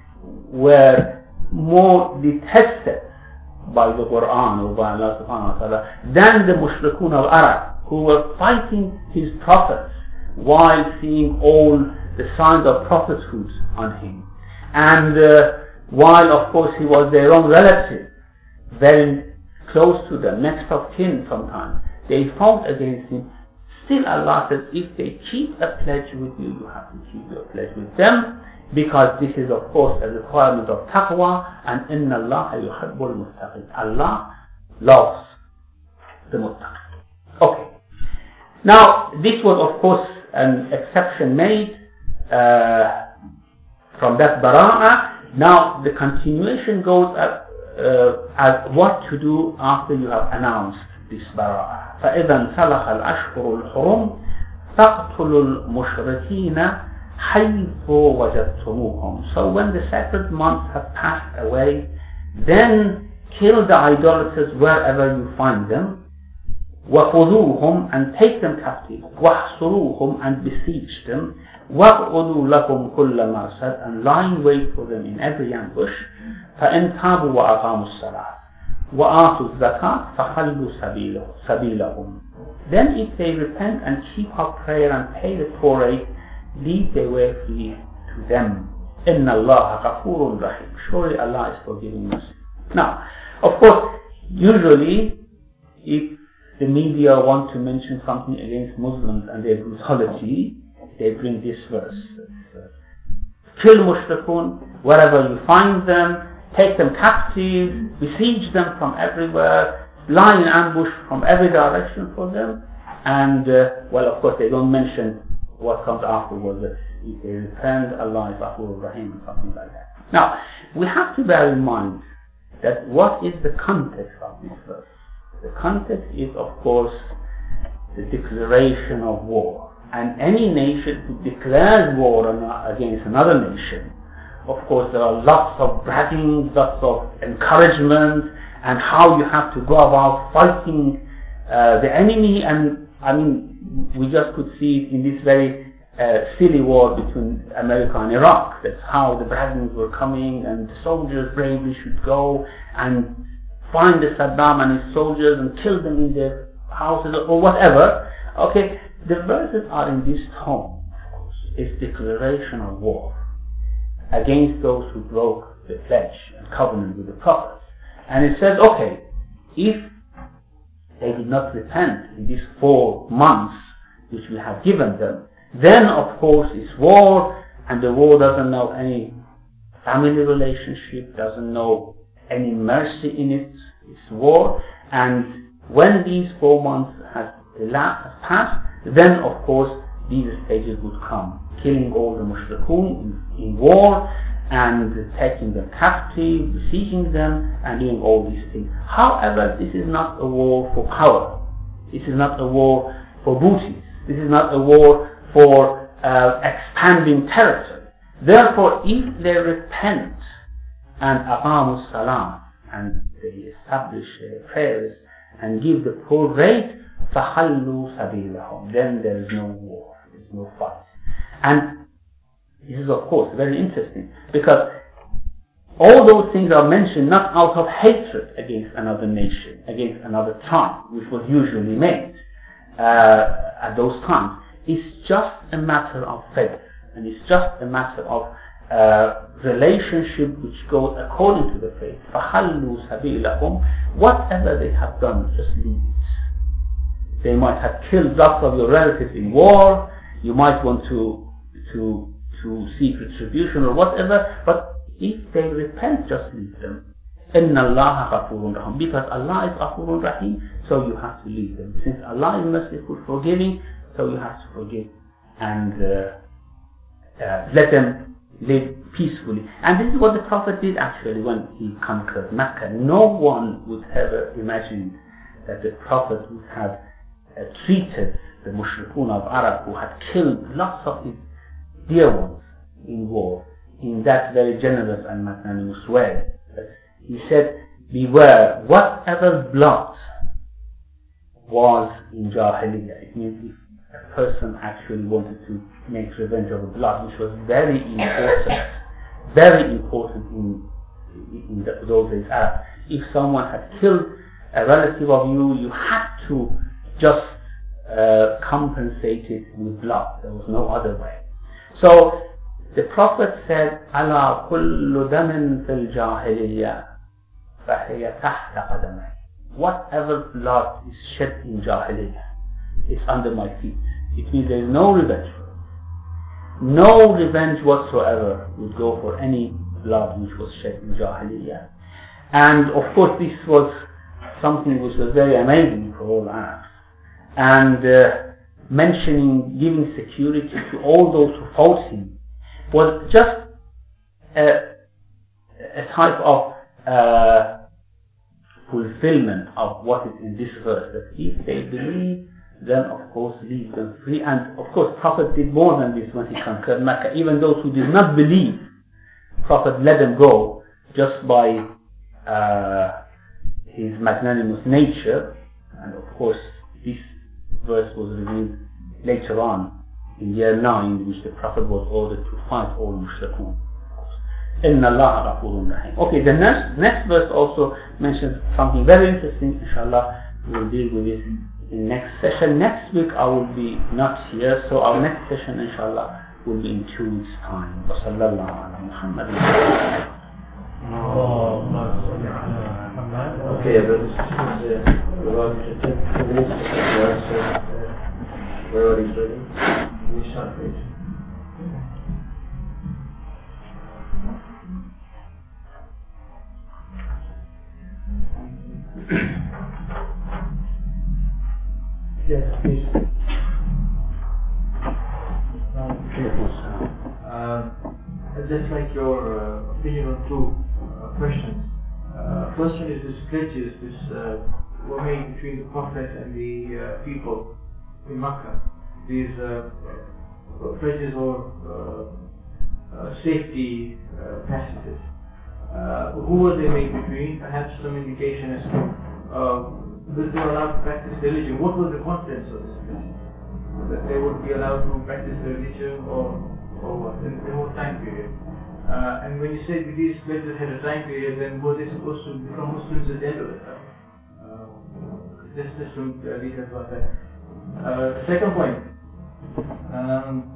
were more detested by the Quran or by Allah subhanahu wa ta'ala than the mushrikun of Arab, who were fighting his prophets while seeing all the signs of prophethood on him. And uh, while of course he was their own relative, very close to them, next of kin sometimes, they fought against him. Still Allah says, if they keep a pledge with you, you have to keep your pledge with them, because this is of course a requirement of taqwa, and inna Allah yuhibbul muttaqin. Allah loves the muttaqin. Okay. Now, this was of course an exception made uh, from that bara'ah. Now, the continuation goes at, uh, as what to do after you have announced this bara'ah. فَإِذَا انْسَلَخَ الْأَشْهُرُ الْحُرُمُ فَاقْتُلُوا الْمُشْرِكِينَ حَيْثُ وَجَدْتُمُوهُمْ. So when the sacred months have passed away, then kill the idolaters wherever you find them. وَخُذُوهُمْ, and take them captive. وَاحْصُرُوهُمْ, and besiege them. وَاقْعُدُوا لَكُمْ كُلَّ مَرْصَدٍ, and lie in wait for them in every ambush. فَإِنْ تَابُوا وَأَقَامُوا الصَّلَاةَ وَآتُوا الزَّكَاةَ فَخَلُّوا سَبِيلَهُمْ. Then if they repent and keep up prayer and pay the Torah, lead their way free to them. إِنَّ اللَّهَ غَفُورٌ رَحِيمٌ. Surely Allah is forgiving mercy. Now, of course, usually, if the media want to mention something against Muslims and their brutality, they bring this verse. Kill mushrikun wherever you find them, take them captive, besiege them from everywhere, lie in ambush from every direction for them, and, uh, well, of course, they don't mention what comes afterwards, that if they repent, Allah is Ghafur Rahim, and something like that. Now, we have to bear in mind that what is the context of this verse? The context is, of course, the declaration of war. And any nation who declares war against another nation, of course, there are lots of bragging, lots of encouragement, and how you have to go about fighting uh, the enemy. And I mean, we just could see it in this very uh, silly war between America and Iraq. That's how the braggings were coming, and the soldiers bravely should go and find the Saddam and his soldiers and kill them in their houses or whatever. Okay, the verses are in this tone, of course. It's declaration of war against those who broke the pledge and covenant with the prophets. And it says, okay, if they did not repent in these four months which we have given them, then of course it's war, and the war doesn't know any family relationship, doesn't know any mercy in it. It's war, and when these four months have elapsed, passed, then of course these stages would come, killing all the mushrikun in, in war, and taking them captive, besieging them, and doing all these things. However, this is not a war for power. This is not a war for booty. This is not a war for uh, expanding territory. Therefore, if they repent and aqamu salam, and they establish uh, prayers and give the poor rate, فَخَلُّوا سَبِيلَهُمْ, then there is no war, there is no fight. And this is of course very interesting, because all those things are mentioned not out of hatred against another nation, against another tribe, which was usually made uh, at those times. It's just a matter of faith, and it's just a matter of uh, relationship which goes according to the faith. فَخَلُّوا سَبِيلَهُمْ. Whatever they have done, just leave it. They might have killed lots of your relatives in war. You might want to to to seek retribution or whatever. But if they repent, just leave them. إِنَّ اللَّهَ غَفُورٌ رَحِيمٌ. Because Allah is غَفُورٌ Rahim, so you have to leave them. Since Allah is merciful, forgiving, so you have to forgive and uh, uh, let them live peacefully. And this is what the Prophet did actually when he conquered Mecca. No one would ever imagine that the Prophet would have uh, treated the mushrikun of Arab who had killed lots of his dear ones in war in that very generous and magnanimous way. He said, beware, whatever blood was in Jahiliyyah. It means if a person actually wanted to make revenge of blood, which was very important, very important in, in the, those days. Uh, if someone had killed a relative of you, you had to just uh, compensate it with blood. There was no other way. So the Prophet said, "Ala kullu damin fil jahiliyyah, fahiya tahta qadamay." Whatever blood is shed in Jahiliyyah is under my feet. It means there is no revenge for it. No revenge whatsoever would go for any blood which was shed in Jahiliyyah. And of course this was something which was very amazing for all Arabs. And uh, mentioning, giving security to all those who fought him was just a, a type of uh, fulfillment of what is in this verse, that if they believe, then of course leave them free. And of course Prophet did more than this when he conquered Mecca. Even those who did not believe, Prophet let them go just by uh, his magnanimous nature. And of course this verse was revealed later on in year nine, in which the Prophet was ordered to fight all mushrikun. Inna Allah ghafurun rahim. Okay, the next next verse also mentions something very interesting. Inshallah, we will deal with this in next session. Next week I will be not here, so our next session, inshallah, will be in two weeks' time. Wa sallallahu ala Muhammad. Okay, but this is about ten minutes. We're already ready. We start, please. Yes, please. Um, uh, I'd just like your uh, opinion on two uh, questions. Uh, first one is this pledges which uh, were made between the Prophet and the uh, people in Makkah. These uh, uh, pledges or uh, uh, safety uh, passages. Uh, who were they made between? Perhaps some indication as to uh, that they were allowed to practice religion. What was the contents of this religion? That they would be allowed to practice religion, or or what? In, in what time period? Uh, and when you say that these pledges had a time period, then were they supposed to become Muslims at the end of it? Uh, just just some uh, details about that. Uh, the second point. Um,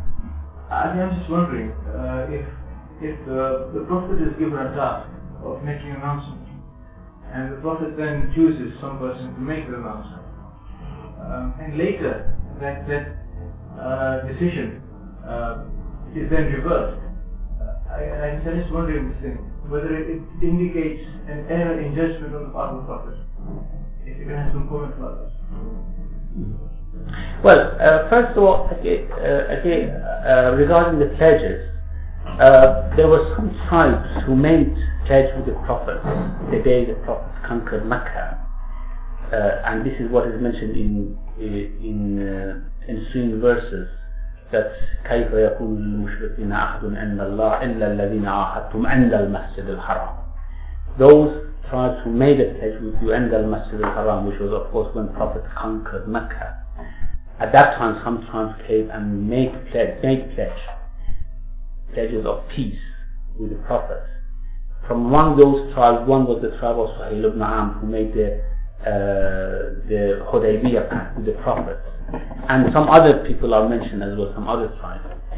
I I'm just wondering uh, if if uh, the Prophet is given a task of making an announcement, and the Prophet then chooses some person to make the announcement, um, and later that that uh, decision uh, is then reversed. Uh, I, I'm just wondering this thing, whether it, it indicates an error in judgment on the part of the Prophet. If you can have some comments about this. Well, uh, first of all, okay, uh, okay, uh, regarding the pledges, uh, there were some tribes who made pledge with the Prophet the day the Prophet conquered Mecca, uh, and this is what is mentioned in in uh, ensuing verses. That كيف يكون للمشركين عهد عند الله إلا الذين عاهدتم عند المسجد الحرام. Those tribes who made a pledge with you عند المسجد الحرام, which was of course when the Prophet conquered Mecca. At that time, some tribes came and made pledge, made pledge, pledges of peace with the Prophet. From among those tribes, one was the tribe of Suhail ibn Amr, who made the uh, the Hudaybiyah pact with the Prophet. And some other people are mentioned as well, some other tribes.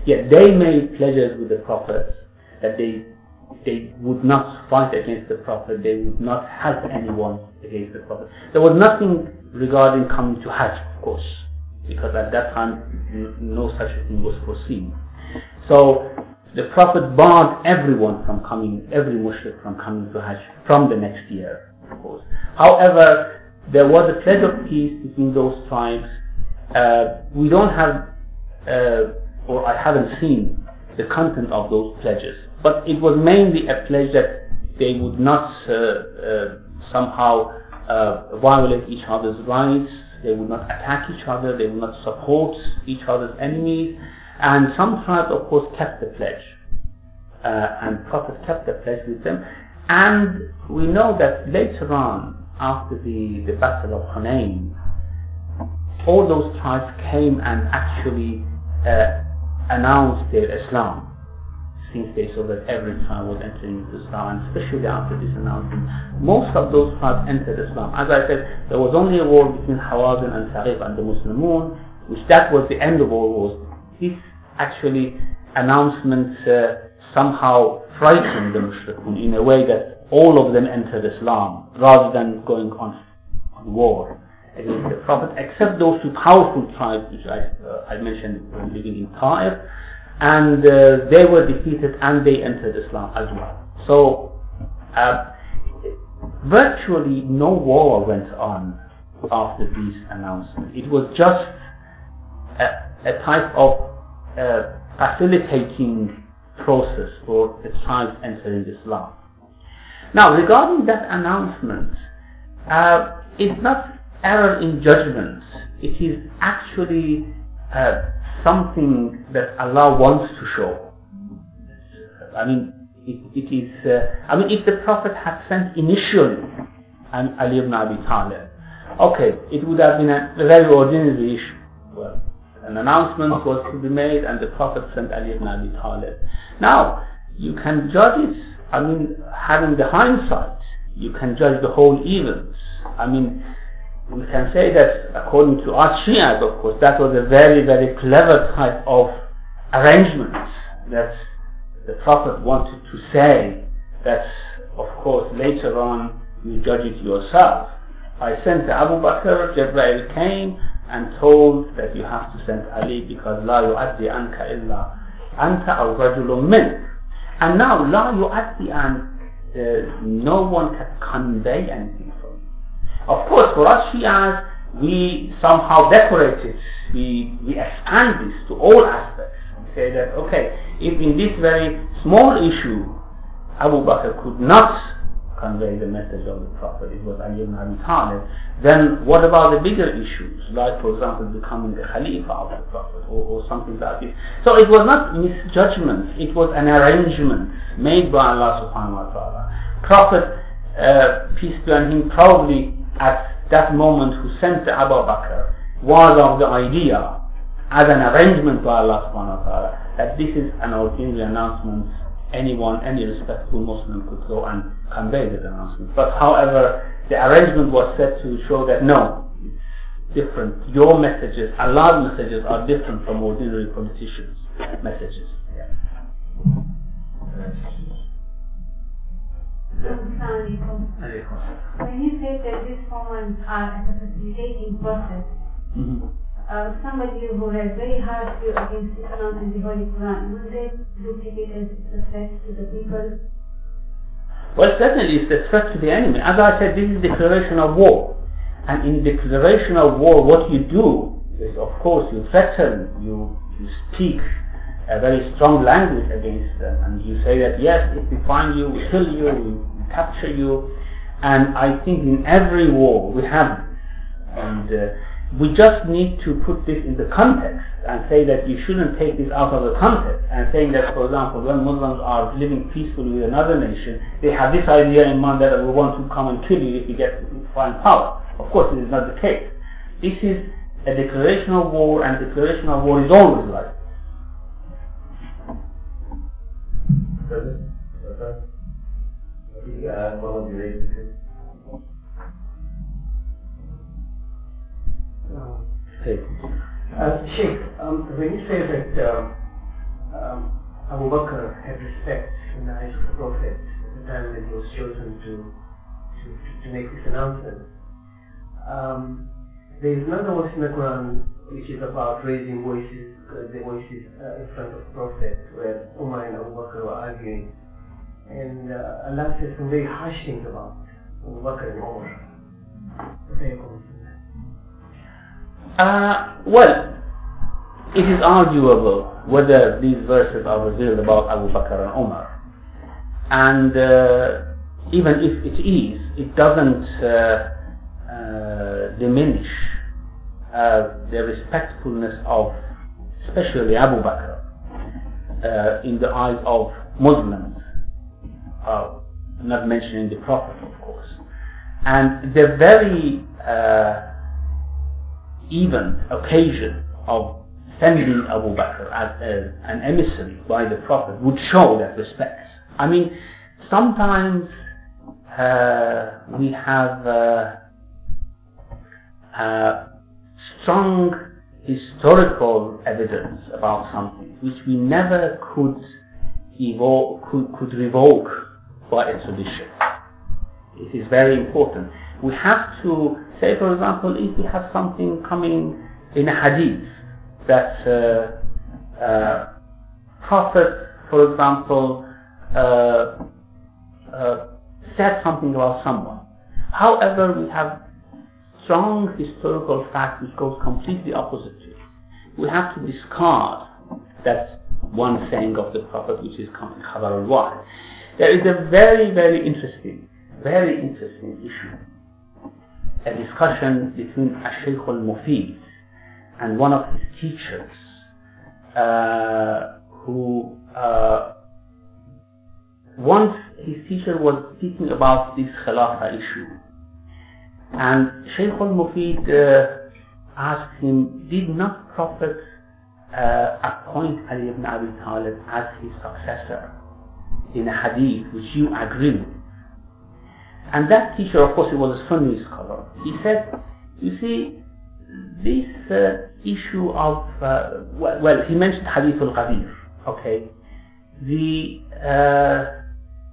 yeah, they made pledges with the Prophet that they they would not fight against the Prophet, they would not help anyone against the Prophet. There was nothing regarding coming to Hajj, of course, because at that time no such a thing was foreseen. So the Prophet barred everyone from coming, every mushrik from coming to Hajj from the next year, of course. However, there was a pledge of peace between those tribes. Uh, we don't have, uh, or I haven't seen the content of those pledges, but it was mainly a pledge that they would not uh, uh, somehow uh, violate each other's rights, they would not attack each other, they would not support each other's enemies, and some tribes of course kept the pledge, uh, and Prophet kept the pledge with them. And we know that later on, after the, the Battle of Hunayn, all those tribes came and actually uh, announced their Islam, since they saw that every tribe was entering into Islam, and especially after this announcement, most of those tribes entered Islam. As I said, there was only a war between Hawazin and Saqif and the Muslimun, which that was the end of all wars. This actually announcement uh, somehow frightened the Mushrikun in a way that all of them entered Islam, rather than going on, on war against the Prophet, except those two powerful tribes which I, uh, I mentioned were living in Ta'if, and uh, they were defeated and they entered Islam as well. So uh, virtually no war went on after these announcements. It was just a, a type of uh, facilitating process for the tribes entering Islam. Now, regarding that announcement, uh, it's not error in judgment. It is actually uh, something that Allah wants to show. I mean, it, it is. Uh, I mean, if the Prophet had sent initially an Ali ibn Abi Talib, okay, it would have been a very ordinary issue. Well, an announcement was to be made, and the Prophet sent Ali ibn Abi Talib. Now, you can judge it. I mean, having the hindsight, you can judge the whole event. I mean, we can say that according to us Shias, of course, that was a very, very clever type of arrangement that the Prophet wanted to say that, of course, later on you judge it yourself. I sent to Abu Bakr, Jibreel came and told that you have to send Ali because la yu'addi anka illa anta aw rajulun min. And now, la yu'addi an, uh, no one can convey anything from you. Of course, for us Shias, we somehow decorate it. We, we expand this to all aspects. We say that, okay, if in this very small issue, Abu Bakr could not convey the message of the Prophet, it was Ali ibn Abi Talib, then what about the bigger issues, like for example becoming the Khalifa of the Prophet or, or something like this. So it was not misjudgment, it was an arrangement made by Allah subhanahu wa ta'ala. Prophet, uh, peace be on him, probably at that moment who sent to Abu Bakr was of the idea as an arrangement by Allah subhanahu wa ta'ala that this is an ordinary announcement. Anyone, any respectful Muslim could go and convey that announcement. But however, the arrangement was set to show that no, it's different. Your messages, Allah's messages are different from ordinary politicians' messages. Yeah. When you say that these moments are a facilitating process, mm-hmm. Uh, somebody who has very hard view against Islam and the Holy Quran, will they look at it as a threat to the people? Well, certainly it's a threat to the enemy. As I said, this is declaration of war. And in declaration of war, what you do is, of course, you threaten, you, you speak a very strong language against them. And you say that, yes, if we find you, we kill you, we capture you. And I think in every war we have this. And uh, we just need to put this in the context and say that you shouldn't take this out of the context and saying that, for example, when Muslims are living peacefully with another nation, they have this idea in mind that we want to come and kill you if you get find power. Of course, this is not the case. This is a declaration of war, and declaration of war is always like this. Uh, Sheikh, um, when you say that um, um, Abu Bakr had respect in the eyes of the Prophet at the time when he was chosen to to, to make this announcement. Um, there is another verse in the Quran which is about raising voices, uh, the voices uh, in front of the Prophet, where Umar and Abu Bakr were arguing. And uh, Allah says some very harsh things about Abu Bakr and Umar. What are your comments on that? Uh, well, it is arguable whether these verses are revealed about Abu Bakr and Umar. And uh, even if it is, it doesn't uh, uh, diminish uh, the respectfulness of especially Abu Bakr uh, in the eyes of Muslims, uh, not mentioning the Prophet, of course. And the very uh, even occasion of sending Abu Bakr as a, an emissary by the Prophet would show that respect. I mean, sometimes uh, we have uh, uh, strong historical evidence about something which we never could evoke, could, could revoke by a tradition. It is very important. We have to say, for example, if we have something coming in a hadith that uh, uh, Prophet, for example, uh, uh, said something about someone. However, we have strong historical fact which goes completely opposite to it. We have to discard that one saying of the Prophet which is coming, Khabar al-Wahid. There is a very, very interesting, very interesting issue. A discussion between Ash-Shaykh al-Mufid and one of his teachers uh, who uh, once his teacher was speaking about this Khilafah issue, and Shaykh al-Mufid uh, asked him, did not Prophet uh, appoint Ali ibn Abi Talib as his successor in a hadith which you agree with? And that teacher, of course, he was a Sunni scholar. He said, you see, this uh, issue of, uh, well, well, he mentioned Hadith al-Ghadir, okay. The, uh,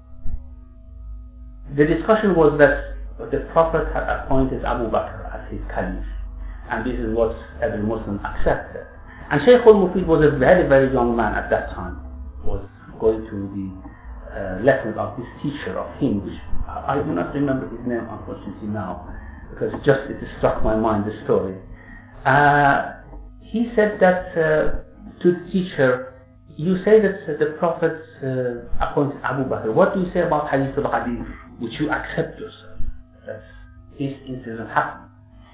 the discussion was that the Prophet had appointed Abu Bakr as his caliph, and this is what every Muslim accepted. And Shaykh al-Mufid was a very, very young man at that time, was going to the uh, lessons of his teacher, of him, which I do not remember his name, unfortunately, now, because just it struck my mind, the story. Uh, he said that uh, to the teacher, you say that uh, the Prophet uh, appointed Abu Bakr. What do you say about Hadith al-Ghadir, which you accept yourself? That this incident happened.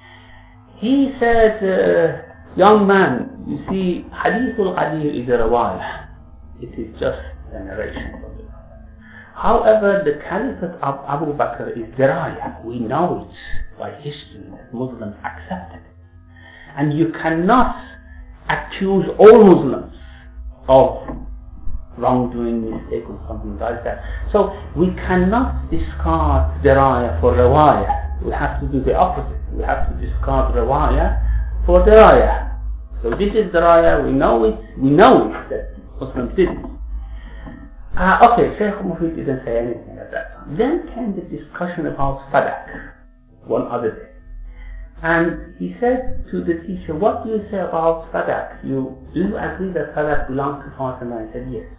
He said, uh, young man, you see, Hadith al-Ghadir is a rawayah. It is just a narration from the Prophet. However, the caliphate of Abu Bakr is dirayah. We know it by history that Muslims accepted it. And you cannot accuse all Muslims of wrongdoing, mistake or something like that. So we cannot discard dirayah for rawayah. We have to do the opposite. We have to discard rawayah for dirayah. So this is dirayah, we know it, we know it that Muslims did it. Uh, okay, Shaykh Mufid didn't say anything at that time. Then came the discussion about Fadak, one other day. And he said to the teacher, what do you say about Fadak? You, do you agree that Fadak belongs to Fatima? I said, yes.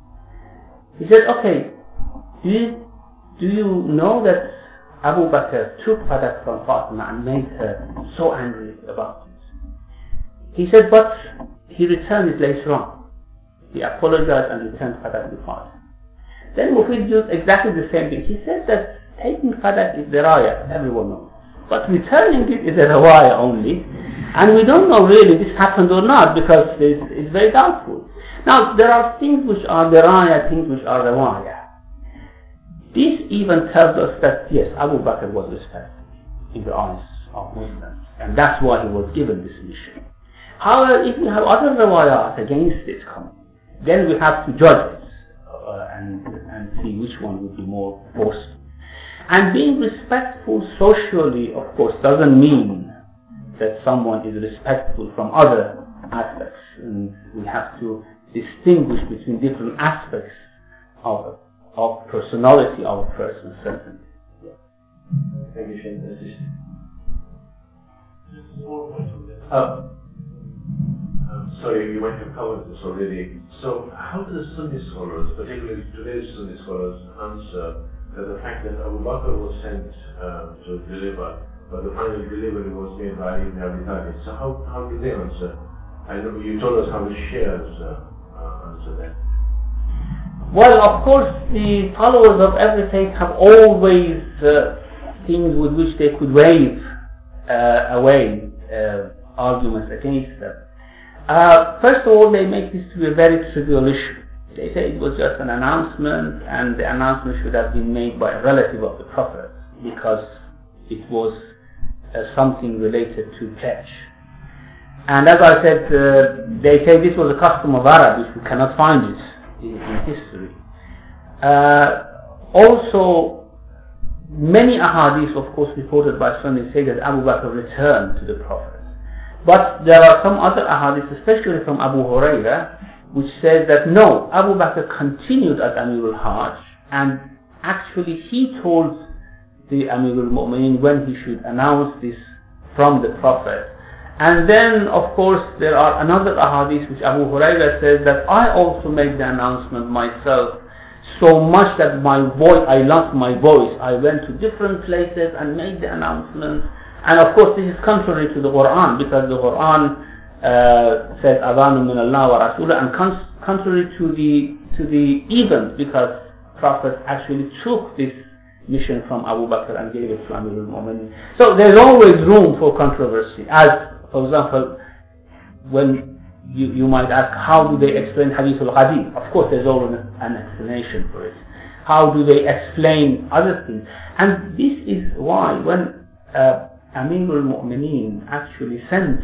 He said, okay, do you, do you know that Abu Bakr took Fadak from Fatima and made her so angry about it? He said, but he returned it later on. He apologized and returned Fadak to Fatima. Then Mufid did exactly the same thing. He said that taking Fadak is the raya, everyone knows. But returning it is a rawaya only. And we don't know really this happened or not because it's, it's very doubtful. Now, there are things which are the raya, things which are rawaya. This even tells us that, yes, Abu Bakr was respected in the eyes of Muslims. And that's why he was given this mission. However, if we have other rawayat against it coming, then we have to judge it uh, and, and see which one would be more forceful. And being respectful socially, of course, doesn't mean that someone is respectful from other aspects. And we have to distinguish between different aspects of of personality of a person, certainly. Yeah. Thank you, Shaykh. Just a small point on this. Um, Um, sorry, you might have covered this already. So, how do the Sunni scholars, particularly today's Sunni scholars, answer that the fact that Abu Bakr was sent uh, to deliver, but the final delivery was made by Ali ibn Abi Talib? So, how how do they answer? I know you told us how the Shias uh, uh, answer that. Well, of course, the followers of every faith have always uh, things with which they could wave uh, away uh, arguments against them. Uh, first of all, they make this to be a very trivial issue. They say it was just an announcement, and the announcement should have been made by a relative of the Prophet, because it was uh, something related to pledge. And as I said, uh, they say this was a custom of Arabs, we cannot find it in, in history. Uh, also, many ahadith, of course, reported by Sunni say that Abu Bakr returned to the Prophet. But there are some other ahadith, especially from Abu Huraira, which says that no, Abu Bakr continued as Amir al-Hajj, and actually he told the Amir al-Mu'mineen when he should announce this from the Prophet. And then, of course, there are another ahadith which Abu Huraira says that I also made the announcement myself, so much that my voice, I lost my voice. I went to different places and made the announcement. And of course, this is contrary to the Quran, because the Quran uh, says "Adhanu min Allah wa Rasulah," and con- contrary to the to the event, because Prophet actually took this mission from Abu Bakr and gave it to Amir al-Mu'minin. So there's always room for controversy. As, for example, when you you might ask, how do they explain Hadith al-Ghadir? Of course, there's always an explanation for it. How do they explain other things? And this is why when uh, Amir al-Mu'mineen actually sent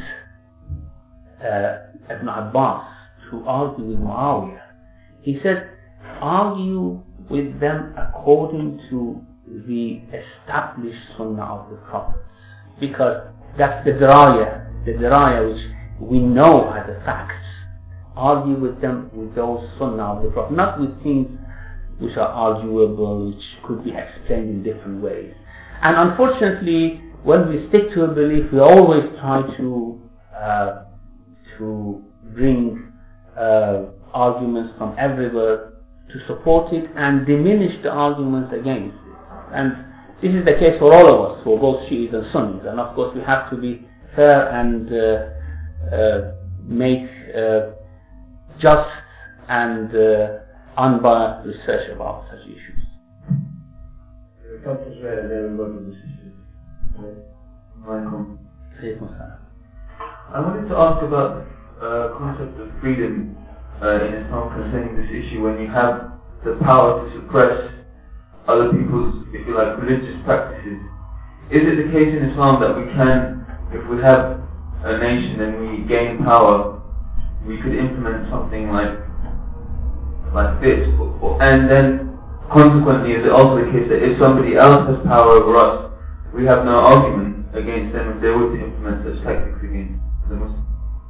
uh, Ibn Abbas to argue with Muawiyah, he said, argue with them according to the established sunnah of the prophets, because that's the diraya, the diraya which we know are the facts. Argue with them with those sunnah of the prophet, not with things which are arguable, which could be explained in different ways. And unfortunately, when we stick to a belief, we always try to uh, to bring uh, arguments from everywhere to support it and diminish the arguments against it. And this is the case for all of us, for both Shiites and Sunnis. And of course, we have to be fair and uh, uh, make uh, just and uh, unbiased research about such issues. Come to Israel and then we go to this issue. Michael. I wanted to ask about the uh, concept of freedom uh, in Islam concerning this issue, when you have the power to suppress other people's, if you like, religious practices. Is it the case in Islam that we can, if we have a nation and we gain power, we could implement something like like this? And then consequently, is it also the case that if somebody else has power over us, we have no argument against them if they were to implement such tactics against the Muslims?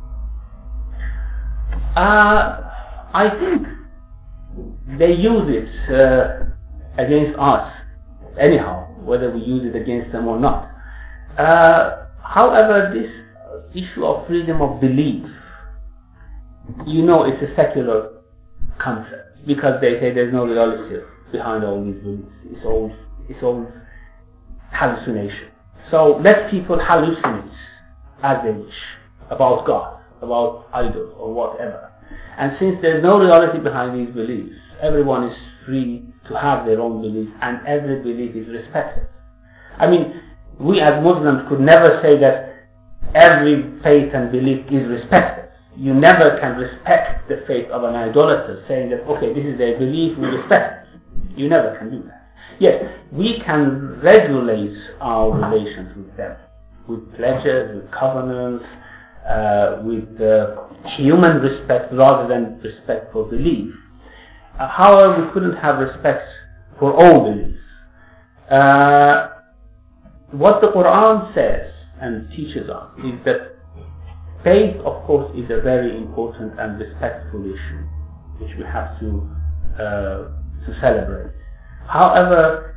Uh, I think they use it uh, against us anyhow, whether we use it against them or not. Uh, however, this issue of freedom of belief, you know, it's a secular concept, because they say there's no reality behind all these beliefs. It's all, it's all hallucination. So let people hallucinate as they wish about God, about idols or whatever. And since there's no reality behind these beliefs, everyone is free to have their own beliefs, and every belief is respected. I mean, we as Muslims could never say that every faith and belief is respected. You never can respect the faith of an idolater, saying that, okay, this is their belief, we respect it. You never can do that. Yes, we can regulate our relations with them, with pledges, with covenants, uh, with uh, human respect rather than respect for belief. Uh, however, we couldn't have respect for all beliefs. Uh, what the Quran says and teaches us is that faith, of course, is a very important and respectful issue, which we have to uh, to celebrate. However,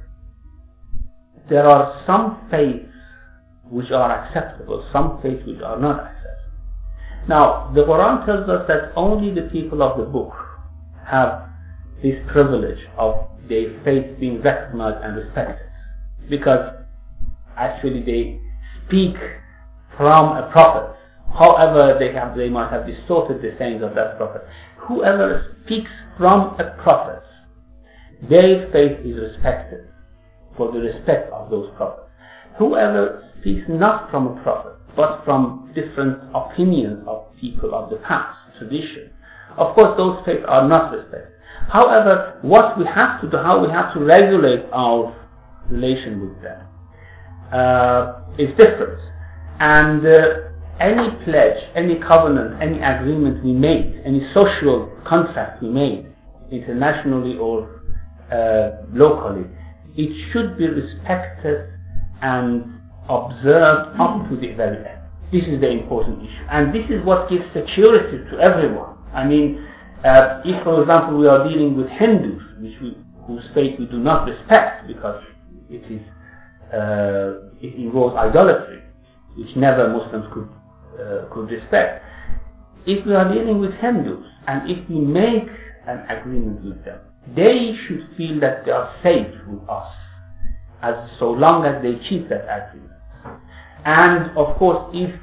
there are some faiths which are acceptable, some faiths which are not acceptable. Now, the Quran tells us that only the people of the book have this privilege of their faith being recognized and respected, because actually they speak from a prophet. However, they have they might have distorted the sayings of that prophet. Whoever speaks from a prophet, their faith is respected for the respect of those prophets. Whoever speaks not from a prophet, but from different opinions of people of the past, tradition, of course those faiths are not respected. However, what we have to do, how we have to regulate our relation with them, uh, is different. And uh, any pledge, any covenant, any agreement we made, any social contract we made, internationally or uh, locally, it should be respected and observed up to the very end. This is the important issue, and this is what gives security to everyone. I mean, uh, if, for example, we are dealing with Hindus, which we, whose faith we do not respect because it is uh, it involves idolatry, which never Muslims could uh, could respect. If we are dealing with Hindus, and if we make an agreement with them, they should feel that they are safe with us, as so long as they keep that agreement. And of course, if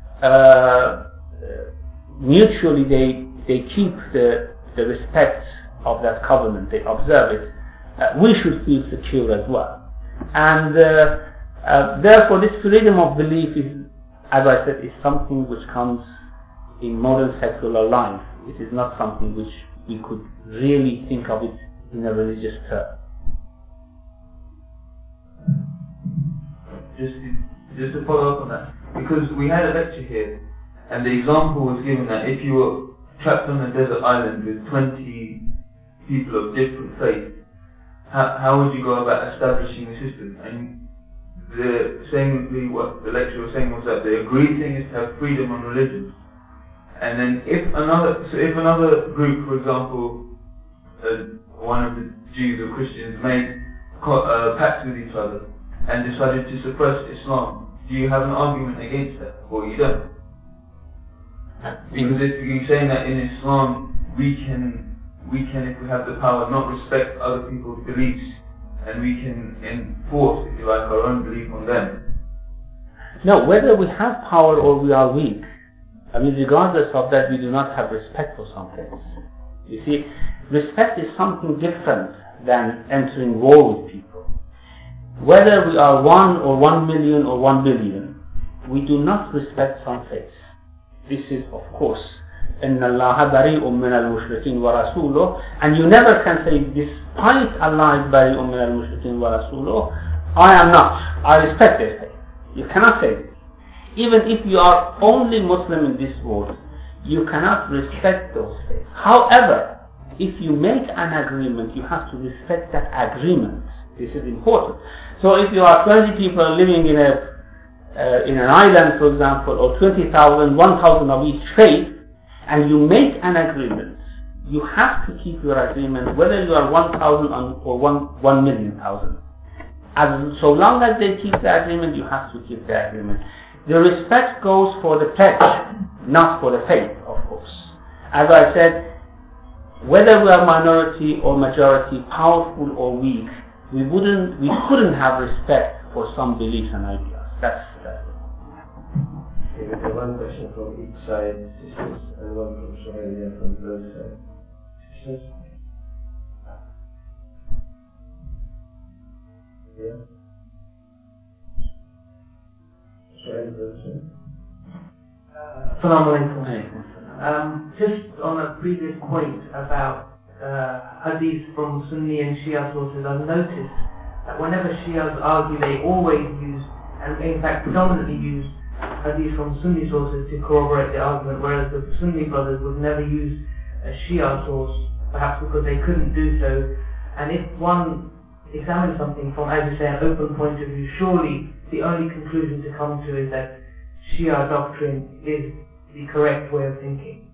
uh, mutually they they keep the the respect of that covenant, they observe it, uh, we should feel secure as well. And uh, uh, therefore, this freedom of belief is, as I said, is something which comes in modern secular life. It is not something which we could really think of it in a religious term. Just to, just to follow up on that, because we had a lecture here, and the example was given that if you were trapped on a desert island with twenty people of different faith, how, how would you go about establishing the system? And the saying would be, what the lecturer was saying was that the agreed thing is to have freedom on religion. And then if another, so if another group, for example, uh, one of the Jews or Christians made uh, pacts with each other and decided to suppress Islam, do you have an argument against that, or you don't? Because if you're saying that in Islam we can, we can, if we have the power, not respect other people's beliefs, and we can enforce, if you like, our own belief on them. No, whether we have power or we are weak, I mean, regardless of that, we do not have respect for some things. You see, respect is something different than entering war with people. Whether we are one or one million or one billion, we do not respect some faiths. This is, of course, إِنَّ اللَّهَ بَرِيءٌ مِّنَ الْمُشْرِكِينَ وَرَسُولُهُ, and you never can say, despite Allah is بَرِيءٌ مِّنَ الْمُشْرِكِينَ وَرَسُولُهُ, I am not, I respect their faith. You cannot say this. Even if you are only Muslim in this world, you cannot respect those faiths. However, if you make an agreement, you have to respect that agreement. This is important. So if you are twenty people living in a uh, in an island, for example, or twenty thousand, one thousand of each faith, and you make an agreement, you have to keep your agreement, whether you are one thousand or one, one million thousand. As so long as they keep the agreement, you have to keep the agreement. The respect goes for the pledge, not for the faith, of course. As I said, whether we are minority or majority, powerful or weak, we wouldn't, we couldn't have respect for some beliefs and ideas. That's that. Okay, we have one question from each side, sisters, and one from Somalia from the other side. Sisters? Yeah. Assalamu alaikum. Um, just on a previous point about uh, hadith from Sunni and Shia sources, I've noticed that whenever Shias argue, they always use, and in fact predominantly use, hadith from Sunni sources to corroborate the argument, whereas the Sunni brothers would never use a Shia source, perhaps because they couldn't do so. And if one examines something from, as you say, an open point of view, surely the only conclusion to come to is that Shia doctrine is the correct way of thinking?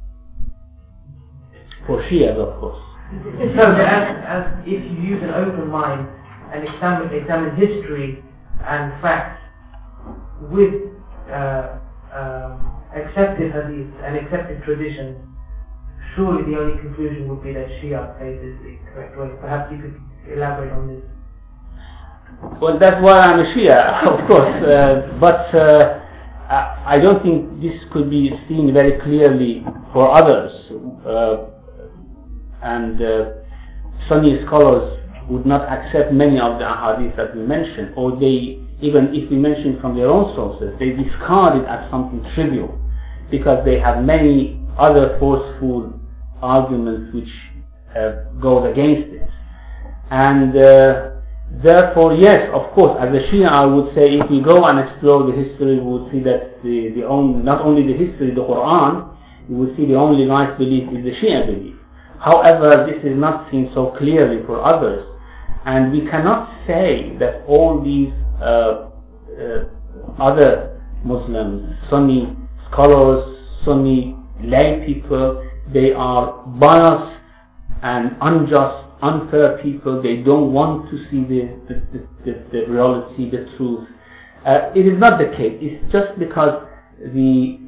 For Shias, of course. So, as, as if you use an open mind and examine, examine history and facts with uh, um, accepted hadith and accepted traditions, surely the only conclusion would be that Shia faith is the correct way. Perhaps you could elaborate on this. Well, that's why I'm a Shia, of course, uh, but uh, I don't think this could be seen very clearly for others. Uh, and uh, Sunni scholars would not accept many of the ahadith that we mentioned, or they, even if we mention from their own sources, they discard it as something trivial, because they have many other forceful arguments which uh, goes against it. And uh, therefore, yes, of course, as a Shia, I would say if we go and explore the history, we would see that the, the only, not only the history, the Quran, we would see the only right belief is the Shia belief. However, this is not seen so clearly for others, and we cannot say that all these uh, uh, other Muslims, Sunni scholars, Sunni lay people, they are biased and unjust, unfair people. They don't want to see the the, the, the, the reality, the truth. Uh, it is not the case. It's just because the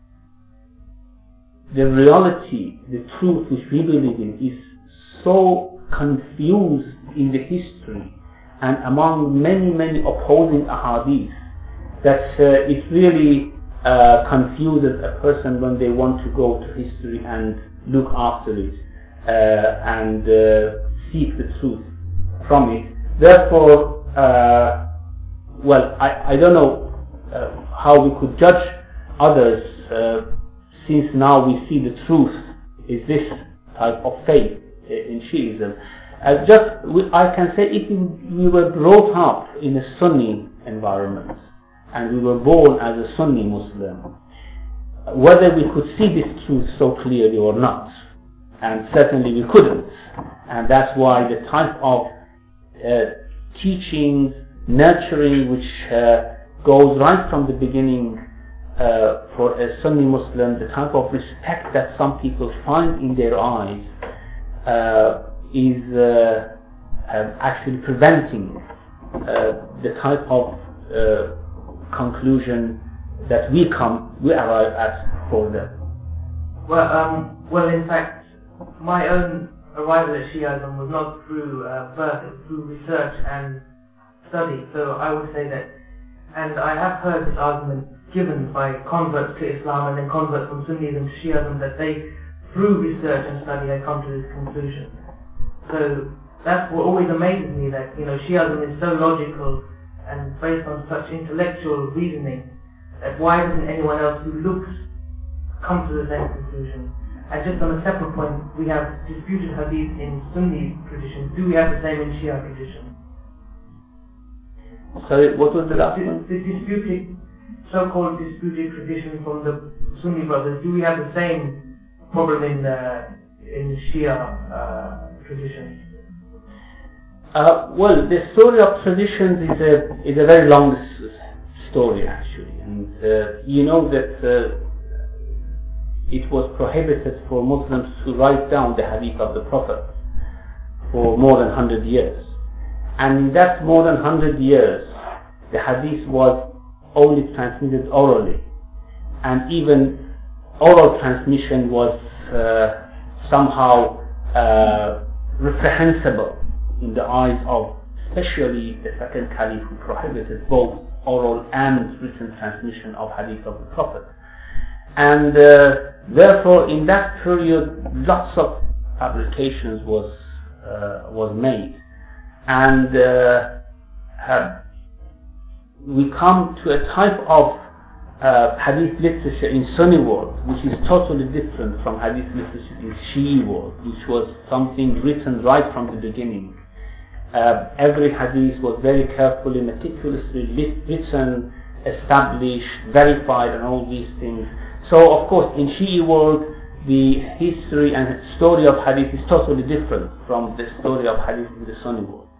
the reality, the truth which we believe in is so confused in the history and among many, many opposing ahadith that uh, it really uh, confuses a person when they want to go to history and look after it uh, and uh, seek the truth from it. Therefore, uh, well, I, I don't know uh, how we could judge others uh, since now we see the truth is this type of faith in Shiism. Uh, just, we, I can say if we were brought up in a Sunni environment and we were born as a Sunni Muslim, whether we could see this truth so clearly or not, and certainly we couldn't, and that's why the type of uh, teaching, nurturing which uh, goes right from the beginning Uh, for a Sunni Muslim, the type of respect that some people find in their eyes uh, is uh, uh, actually preventing uh, the type of uh, conclusion that we come, we arrive at for them. Well, um, well, in fact, my own arrival at Shiism was not through uh, birth, it was through research and study. So I would say that, and I have heard this argument given by converts to Islam and then converts from Sunnism to Shiism, that they, through research and study, have come to this conclusion. So that's what always amazes me, that, you know, Shiism is so logical and based on such intellectual reasoning, that why doesn't anyone else who looks come to the same conclusion? And just on a separate point, we have disputed hadith in Sunni tradition. Do we have the same in Shia tradition? Sorry, what was the last one? The, the disputed so-called disputed tradition from the Sunni brothers, do we have the same problem in uh, in Shia uh, tradition? Uh, well, the story of traditions is a is a very long story actually, and uh, you know that uh, it was prohibited for Muslims to write down the hadith of the Prophet for more than one hundred years, and in that more than one hundred years, the hadith was only transmitted orally, and even oral transmission was uh, somehow uh, reprehensible in the eyes of especially the second caliph, who prohibited both oral and written transmission of hadith of the Prophet. And uh, therefore in that period lots of fabrications was uh, was made, and uh, have we come to a type of uh, hadith literature in Sunni world which is totally different from hadith literature in Shi'i world, which was something written right from the beginning. Uh, every hadith was very carefully, meticulously lit- written, established, verified, and all these things. So of course in Shi'i world the history and story of hadith is totally different from the story of hadith in the Sunni world.